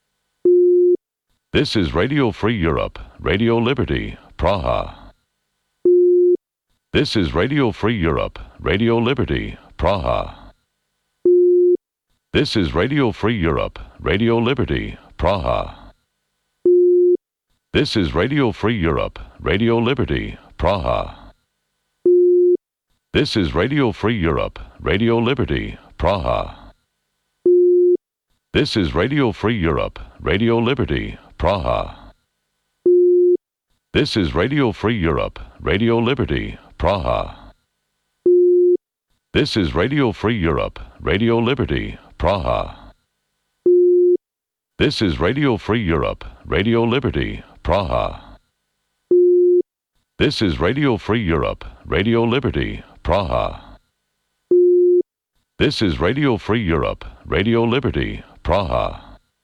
Speaker 1: This is Radio Free Europe, Radio Liberty, Praha. This is Radio Free Europe, Radio Liberty, Praha. This is Radio Free Europe, Radio Liberty, Praha. This is Radio Free Europe, Radio Liberty, Praha. This is Radio Free Europe, Radio Liberty, Praha. This is Radio Free Europe, Radio Liberty, Praha. This is Radio Free Europe, Radio Liberty, Praha. This is Radio Free Europe, Radio Liberty, Praha. This is Radio Free Europe, Radio Liberty, Praha. This is Radio Free Europe, Radio Liberty, Praha. This is Radio Free Europe, Radio Liberty, Praha.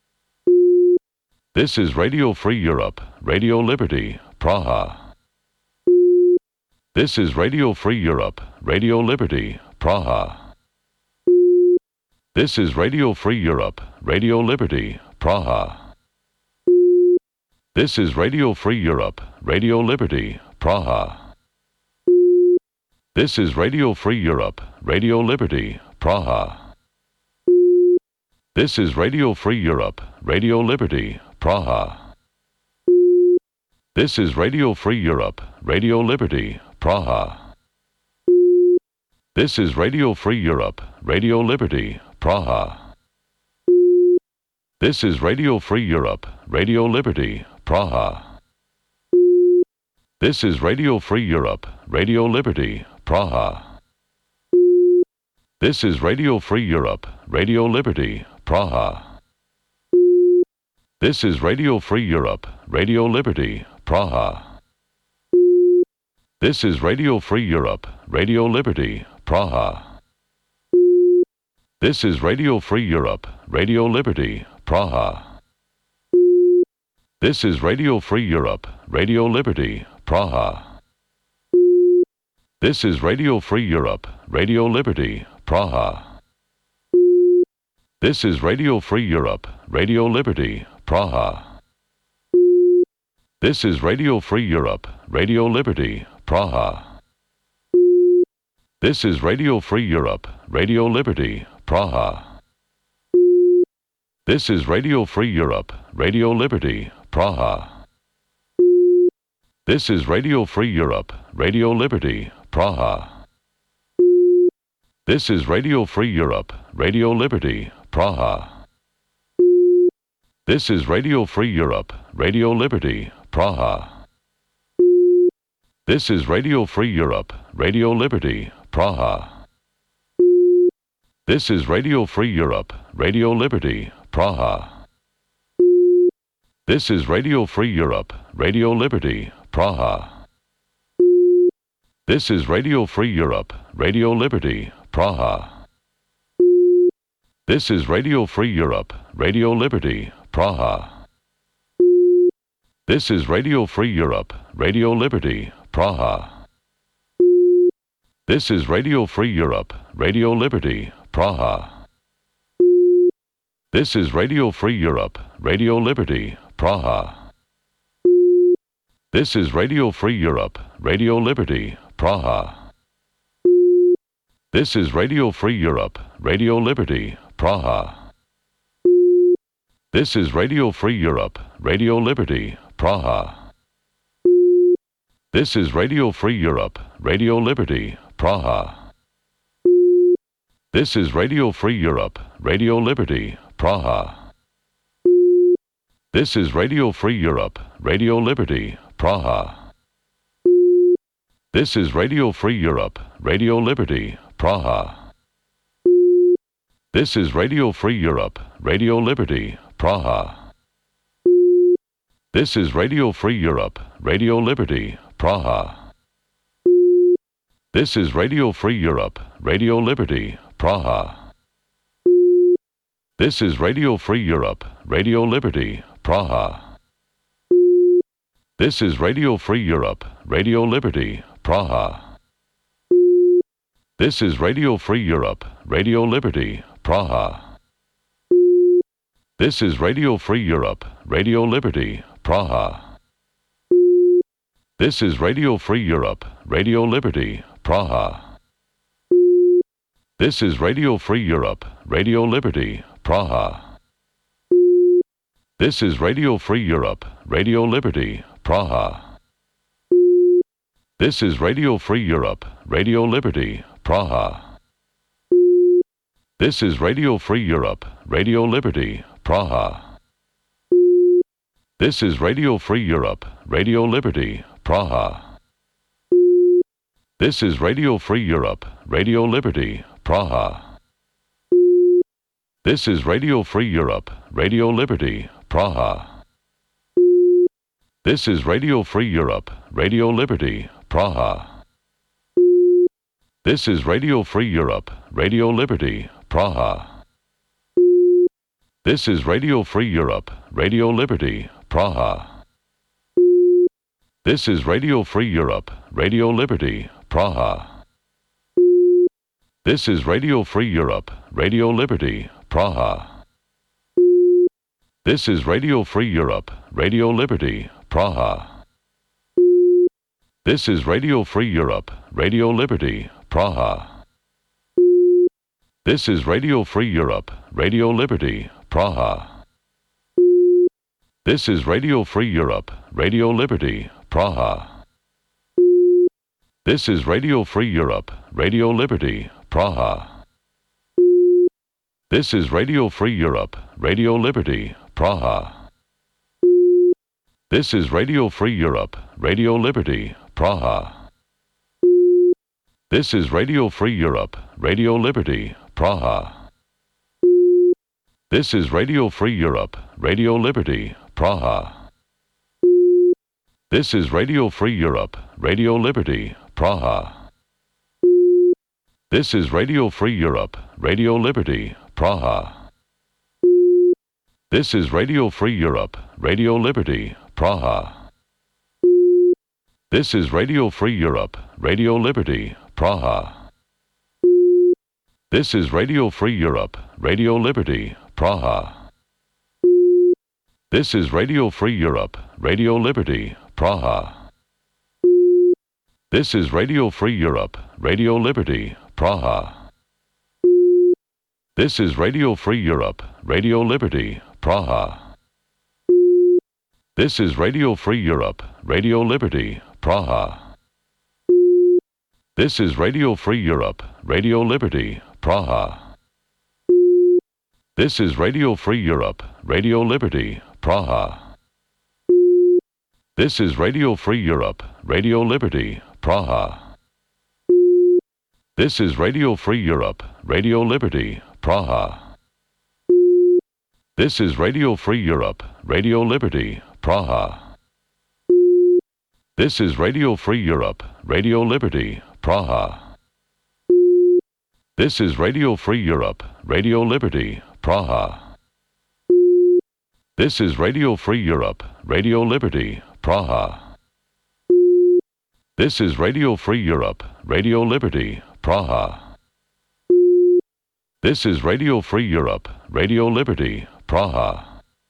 Speaker 1: This is Radio Free Europe, Radio Liberty, Praha. This is Radio Free Europe, Radio Liberty, Praha. This is Radio Free Europe, Radio Liberty, Praha. This is Radio Free Europe, Radio Liberty, Praha. This is Radio Free Europe, Radio Liberty, Praha. This is Radio Free Europe, Radio Liberty, Praha. This is Radio Free Europe, Radio Liberty, Praha. This is Radio Free Europe, Radio Liberty, Praha. This is Radio Free Europe, Radio Liberty, Praha. This is Radio Free Europe, Radio Liberty, Praha. This is Radio Free Europe, Radio Liberty, Praha. This is Radio Free Europe, Radio Liberty, Praha. This is Radio Free Europe, Radio Liberty, Praha. This is Radio Free Europe, Radio Liberty, Praha. This is Radio Free Europe, Radio Liberty, Praha. This is Radio Free Europe, Radio Liberty, Praha. This is Radio Free Europe, Radio Liberty, Praha. This is Radio Free Europe, Radio Liberty, Praha. This is Radio Free Europe, Radio Liberty, Praha. This is Radio Free Europe, Radio Liberty, Praha. This is Radio Free Europe, Radio Liberty, Praha. This is Radio Free Europe, Radio Liberty, Praha. This is Radio Free Europe, Radio Liberty, Praha. This is Radio Free Europe, Radio Liberty, Praha. This is Radio Free Europe, Radio Liberty, Praha. This is Radio Free Europe, Radio Liberty, Praha. This is Radio Free Europe, Radio Liberty, Praha. This is Radio Free Europe, Radio Liberty, Praha. This is Radio Free Europe, Radio Liberty, Praha. This is Radio Free Europe, Radio Liberty, Praha. This is Radio Free Europe, Radio Liberty, Praha. This is Radio Free Europe, Radio Liberty, Praha. This is Radio Free Europe, Radio Liberty, Praha. This is Radio Free Europe, Radio Liberty, Praha. This is Radio Free Europe, Radio Liberty, Praha. This is Radio Free Europe, Radio Liberty, Praha. This is Radio Free Europe, Radio Liberty, Praha. This is Radio Free Europe, Radio Liberty, Praha. This is Radio Free Europe, Radio Liberty, Praha. This is Radio Free Europe, Radio Liberty, Praha. This is Radio Free Europe, Radio Liberty, Praha. This is Radio Free Europe, Radio Liberty, Praha. This is Radio Free Europe, Radio Liberty, Praha. This is Radio Free Europe, Radio Liberty, Praha. This is Radio Free Europe, Radio Liberty, Praha. This is Radio Free Europe, Radio Liberty, Praha. This is Radio Free Europe, Radio Liberty, Praha. This is Radio Free Europe, Radio Liberty, Praha. This is Radio Free Europe, Radio Liberty, Praha. This is Radio Free Europe, Radio Liberty, Praha. This is Radio Free Europe, Radio Liberty, Praha. This is Radio Free Europe, Radio Liberty, Praha. This is Radio Free Europe, Radio Liberty, Praha. This is Radio Free Europe, Radio Liberty, Praha. This is Radio Free Europe, Radio Liberty, Praha. This is Radio Free Europe, Radio Liberty, Praha. This is Radio Free Europe, Radio Liberty, Praha. This is Radio Free Europe, Radio Liberty, Praha. This is Radio Free Europe, Radio Liberty, Praha. This is Radio Free Europe, Radio Liberty, Praha. This is Radio Free Europe, Radio Liberty, Praha. This is Radio Free Europe, Radio Liberty, Praha. This is Radio Free Europe, Radio Liberty, Praha. This is Radio Free Europe, Radio Liberty, Praha. This is Radio Free Europe, Radio Liberty, Praha. This is Radio Free Europe, Radio Liberty, Praha. This is Radio Free Europe, Radio Liberty, Praha. This is Radio Free Europe, Radio Liberty, Praha. This is Radio Free Europe, Radio Liberty, Praha. This is Radio Free Europe, Radio Liberty, Praha. This is Radio Free Europe, Radio Liberty, Praha. This is Radio Free Europe, Radio Liberty, Praha. This is Radio Free Europe, Radio Liberty, Praha. This is Radio Free Europe, Radio Liberty, Praha. This is Radio Free Europe, Radio Liberty, Praha. This is Radio Free Europe, Radio Liberty, Praha. This is Radio Free Europe, Radio Liberty, Praha. This is Radio Free Europe, Radio Liberty, Praha. This is Radio Free Europe, Radio Liberty, Praha. This is Radio Free Europe, Radio Liberty, Praha. This is Radio Free Europe, Radio Liberty, Praha. This is Radio Free Europe, Radio Liberty, Praha. This is Radio Free Europe, Radio Liberty, Praha. This is Radio Free Europe, Radio Liberty, Praha. This is Radio Free Europe, Radio Liberty, Praha. This is Radio Free Europe, Radio Liberty, Praha.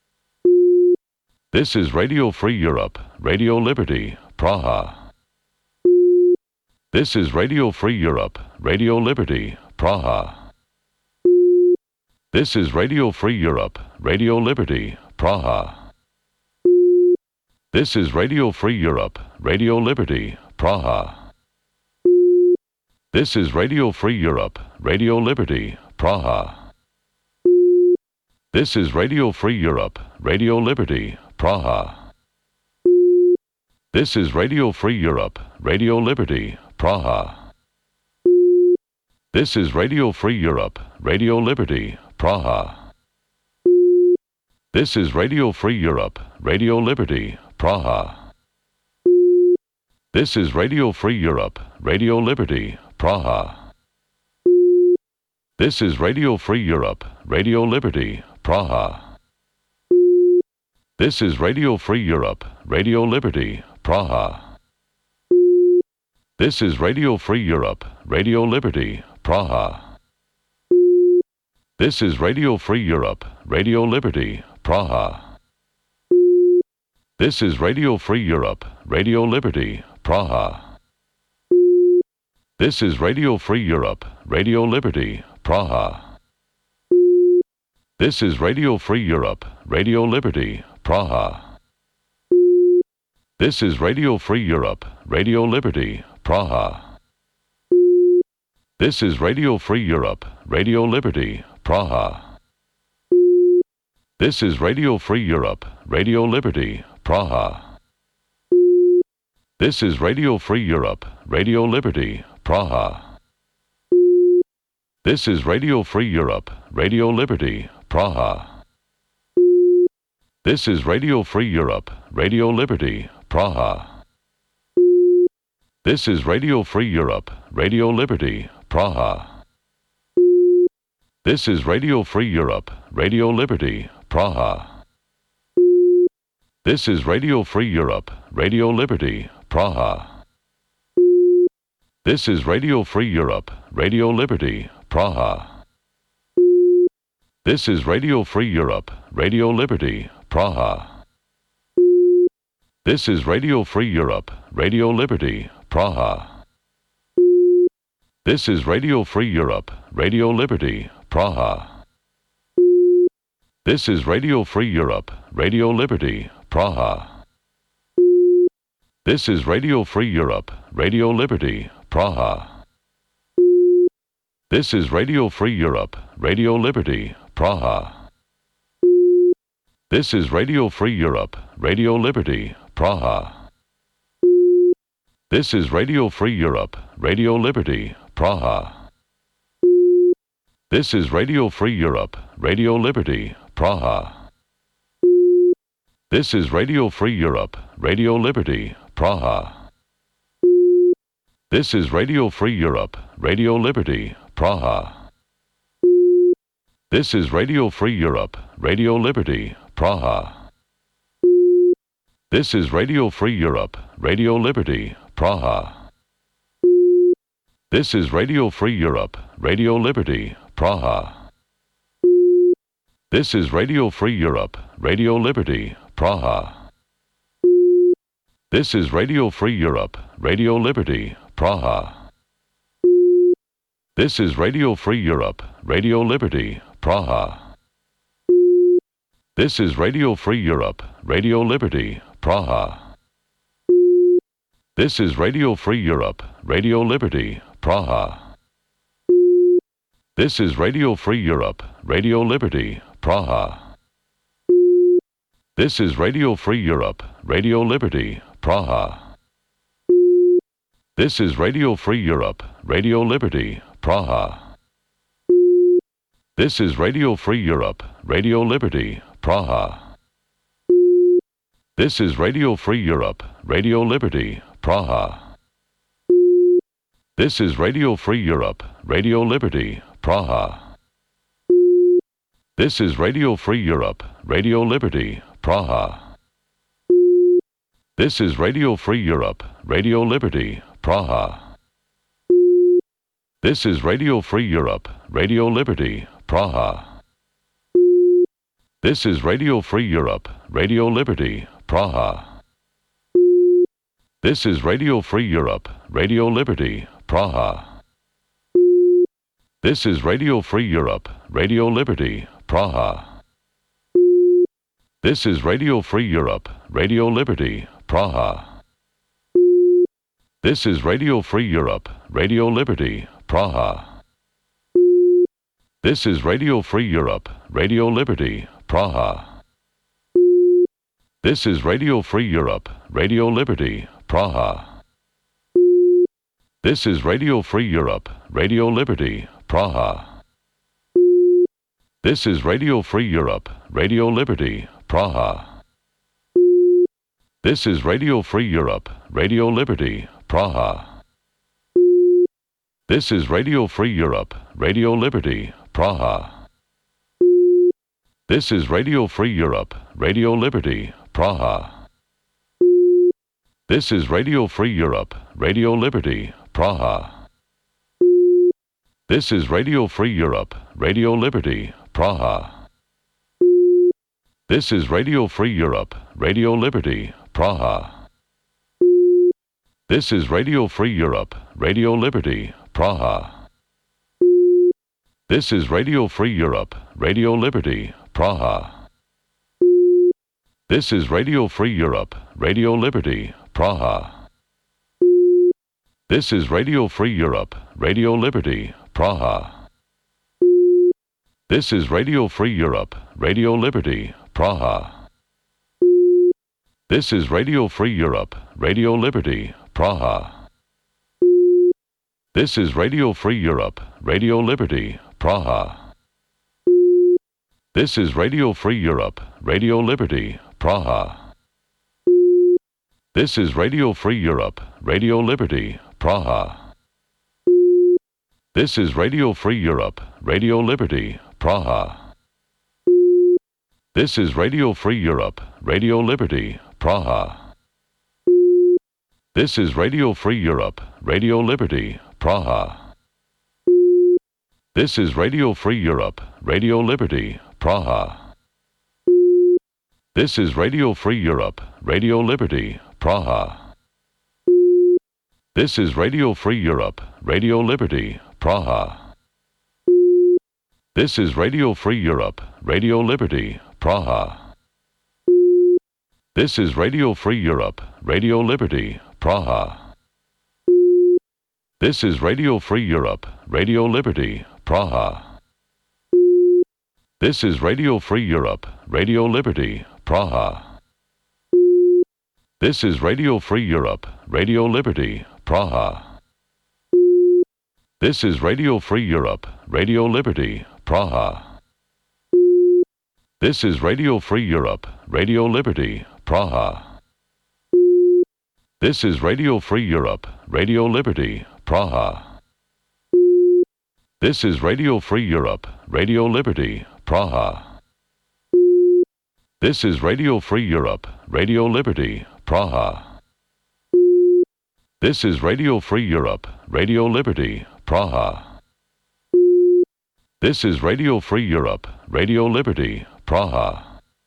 Speaker 1: This is Radio Free Europe, Radio Liberty, Praha. This is Radio Free Europe, Radio Liberty, Praha. This is Radio Free Europe, Radio Liberty, Praha. This is Radio Free Europe, Radio Liberty, Praha. This is Radio Free Europe, Radio Liberty, Praha. This is Radio Free Europe, Radio Liberty, Praha. This is Radio Free Europe, Radio Liberty, Praha. This is Radio Free Europe, Radio Liberty, Praha. This is Radio Free Europe, Radio Liberty, Praha. This is Radio Free Europe, Radio Liberty, Praha. This is Radio Free Europe, Radio Liberty, Praha. This is Radio Free Europe, Radio Liberty, Praha. This is Radio Free Europe, Radio Liberty, Praha. This is Radio Free Europe, Radio Liberty, Praha. This is Radio Free Europe, Radio Liberty, Praha. This is Radio Free Europe, Radio Liberty, Praha. This is Radio Free Europe, Radio Liberty, Praha. This is Radio Free Europe, Radio Liberty, Praha. This is Radio Free Europe, Radio Liberty, Praha. This is Radio Free Europe, Radio Liberty, Praha. This is Radio Free Europe, Radio Liberty, Praha. This is Radio Free Europe, Radio Liberty, Praha. This is Radio Free Europe, Radio Liberty, Praha. This is Radio Free Europe, Radio Liberty, Praha. This is Radio Free Europe, Radio Liberty, Praha. This is Radio Free Europe, Radio Liberty, Praha. This is Radio Free Europe, Radio Liberty, Praha. This is Radio Free Europe, Radio Liberty, Praha. This is Radio Free Europe, Radio Liberty, Praha. This is Radio Free Europe, Radio Liberty, Praha. This is Radio Free Europe, Radio Liberty, Praha. This is Radio Free Europe, Radio Liberty, Praha. This is Radio Free Europe, Radio Liberty, Praha. This is Radio Free Europe, Radio Liberty, Praha. This is Radio Free Europe, Radio Liberty, Praha. This is Radio Free Europe, Radio Liberty, Praha. This is Radio Free Europe, Radio Liberty, Praha. This is Radio Free Europe, Radio Liberty, Praha. This is Radio Free Europe, Radio Liberty, Praha. This is Radio Free Europe, Radio Liberty, Praha. This is Radio Free Europe, Radio Liberty, Praha. This is Radio Free Europe, Radio Liberty, Praha. This is Radio Free Europe, Radio Liberty, Praha. This is Radio Free Europe, Radio Liberty, Praha. This is Radio Free Europe, Radio Liberty, Praha. This is Radio Free Europe, Radio Liberty, Praha. This is Radio Free Europe, Radio Liberty, Praha. This is Radio Free Europe, Radio Liberty, Praha. This is Radio Free Europe, Radio Liberty, Praha. This is Radio Free Europe, Radio Liberty, Praha. This is Radio Free Europe, Radio Liberty, Praha. This is Radio Free Europe, Radio Liberty, Praha. This is Radio Free Europe, Radio Liberty, Praha. This is Radio Free Europe, Radio Liberty, Praha. This is Radio Free Europe, Radio Liberty, Praha. This is Radio Free Europe, Radio Liberty, Praha. This is Radio Free Europe, Radio Liberty, Praha. This is Radio Free Europe, Radio Liberty, Praha. This is Radio Free Europe, Radio Liberty, Praha. This is Radio Free Europe, Radio Liberty, Praha. This is Radio Free Europe, Radio Liberty, Praha. This is Radio Free Europe, Radio Liberty, Praha. This is Radio Free Europe, Radio Liberty, Praha. This is Radio Free Europe, Radio Liberty, Praha. This is Radio Free Europe, Radio Liberty, Praha. This is Radio Free Europe, Radio Liberty, Praha. This is Radio Free Europe, Radio Liberty, Praha. This is Radio Free Europe, Radio Liberty, Praha. This is Radio Free Europe, Radio Liberty, Praha. This is Radio Free Europe, Radio Liberty, Praha. This is Radio Free Europe, Radio Liberty, Praha. This is Radio Free Europe, Radio Liberty, Praha. This is Radio Free Europe, Radio Liberty, Praha. This is Radio Free Europe, Radio Liberty, Praha. This is Radio Free Europe, Radio Liberty, Praha. This is Radio Free Europe, Radio Liberty, Praha. This is Radio Free Europe, Radio Liberty, Praha. This is Radio Free Europe, Radio Liberty, Praha. This is Radio Free Europe, Radio Liberty, Praha. This is Radio Free Europe, Radio Liberty, Praha. This is Radio Free Europe, Radio Liberty, Praha. This is Radio Free Europe, Radio Liberty, Praha. This is Radio Free Europe, Radio Liberty, Praha. This is Radio Free Europe, Radio Liberty, Praha. This is Radio Free Europe, Radio Liberty, Praha. This is Radio Free Europe, Radio Liberty, Praha. This is Radio Free Europe, Radio Liberty, Praha. This is Radio Free Europe, Radio Liberty, Praha. This is Radio Free Europe, Radio Liberty, Praha. This is Radio Free Europe, Radio Liberty, Praha. This is Radio Free Europe, Radio Liberty, Praha. This is Radio Free Europe, Radio Liberty, Praha. This is Radio Free Europe, Radio Liberty, Praha. This is Radio Free Europe, Radio Liberty, Praha. This is Radio Free Europe, Radio Liberty, Praha. This is Radio Free Europe, Radio Liberty, Praha. This is Radio Free Europe, Radio Liberty, Praha.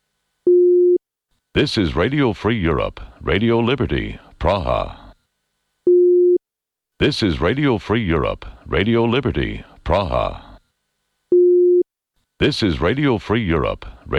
Speaker 1: This is Radio Free Europe, Radio Liberty, Praha. This is Radio Free Europe, Radio Liberty, Praha. This is Radio Free Europe,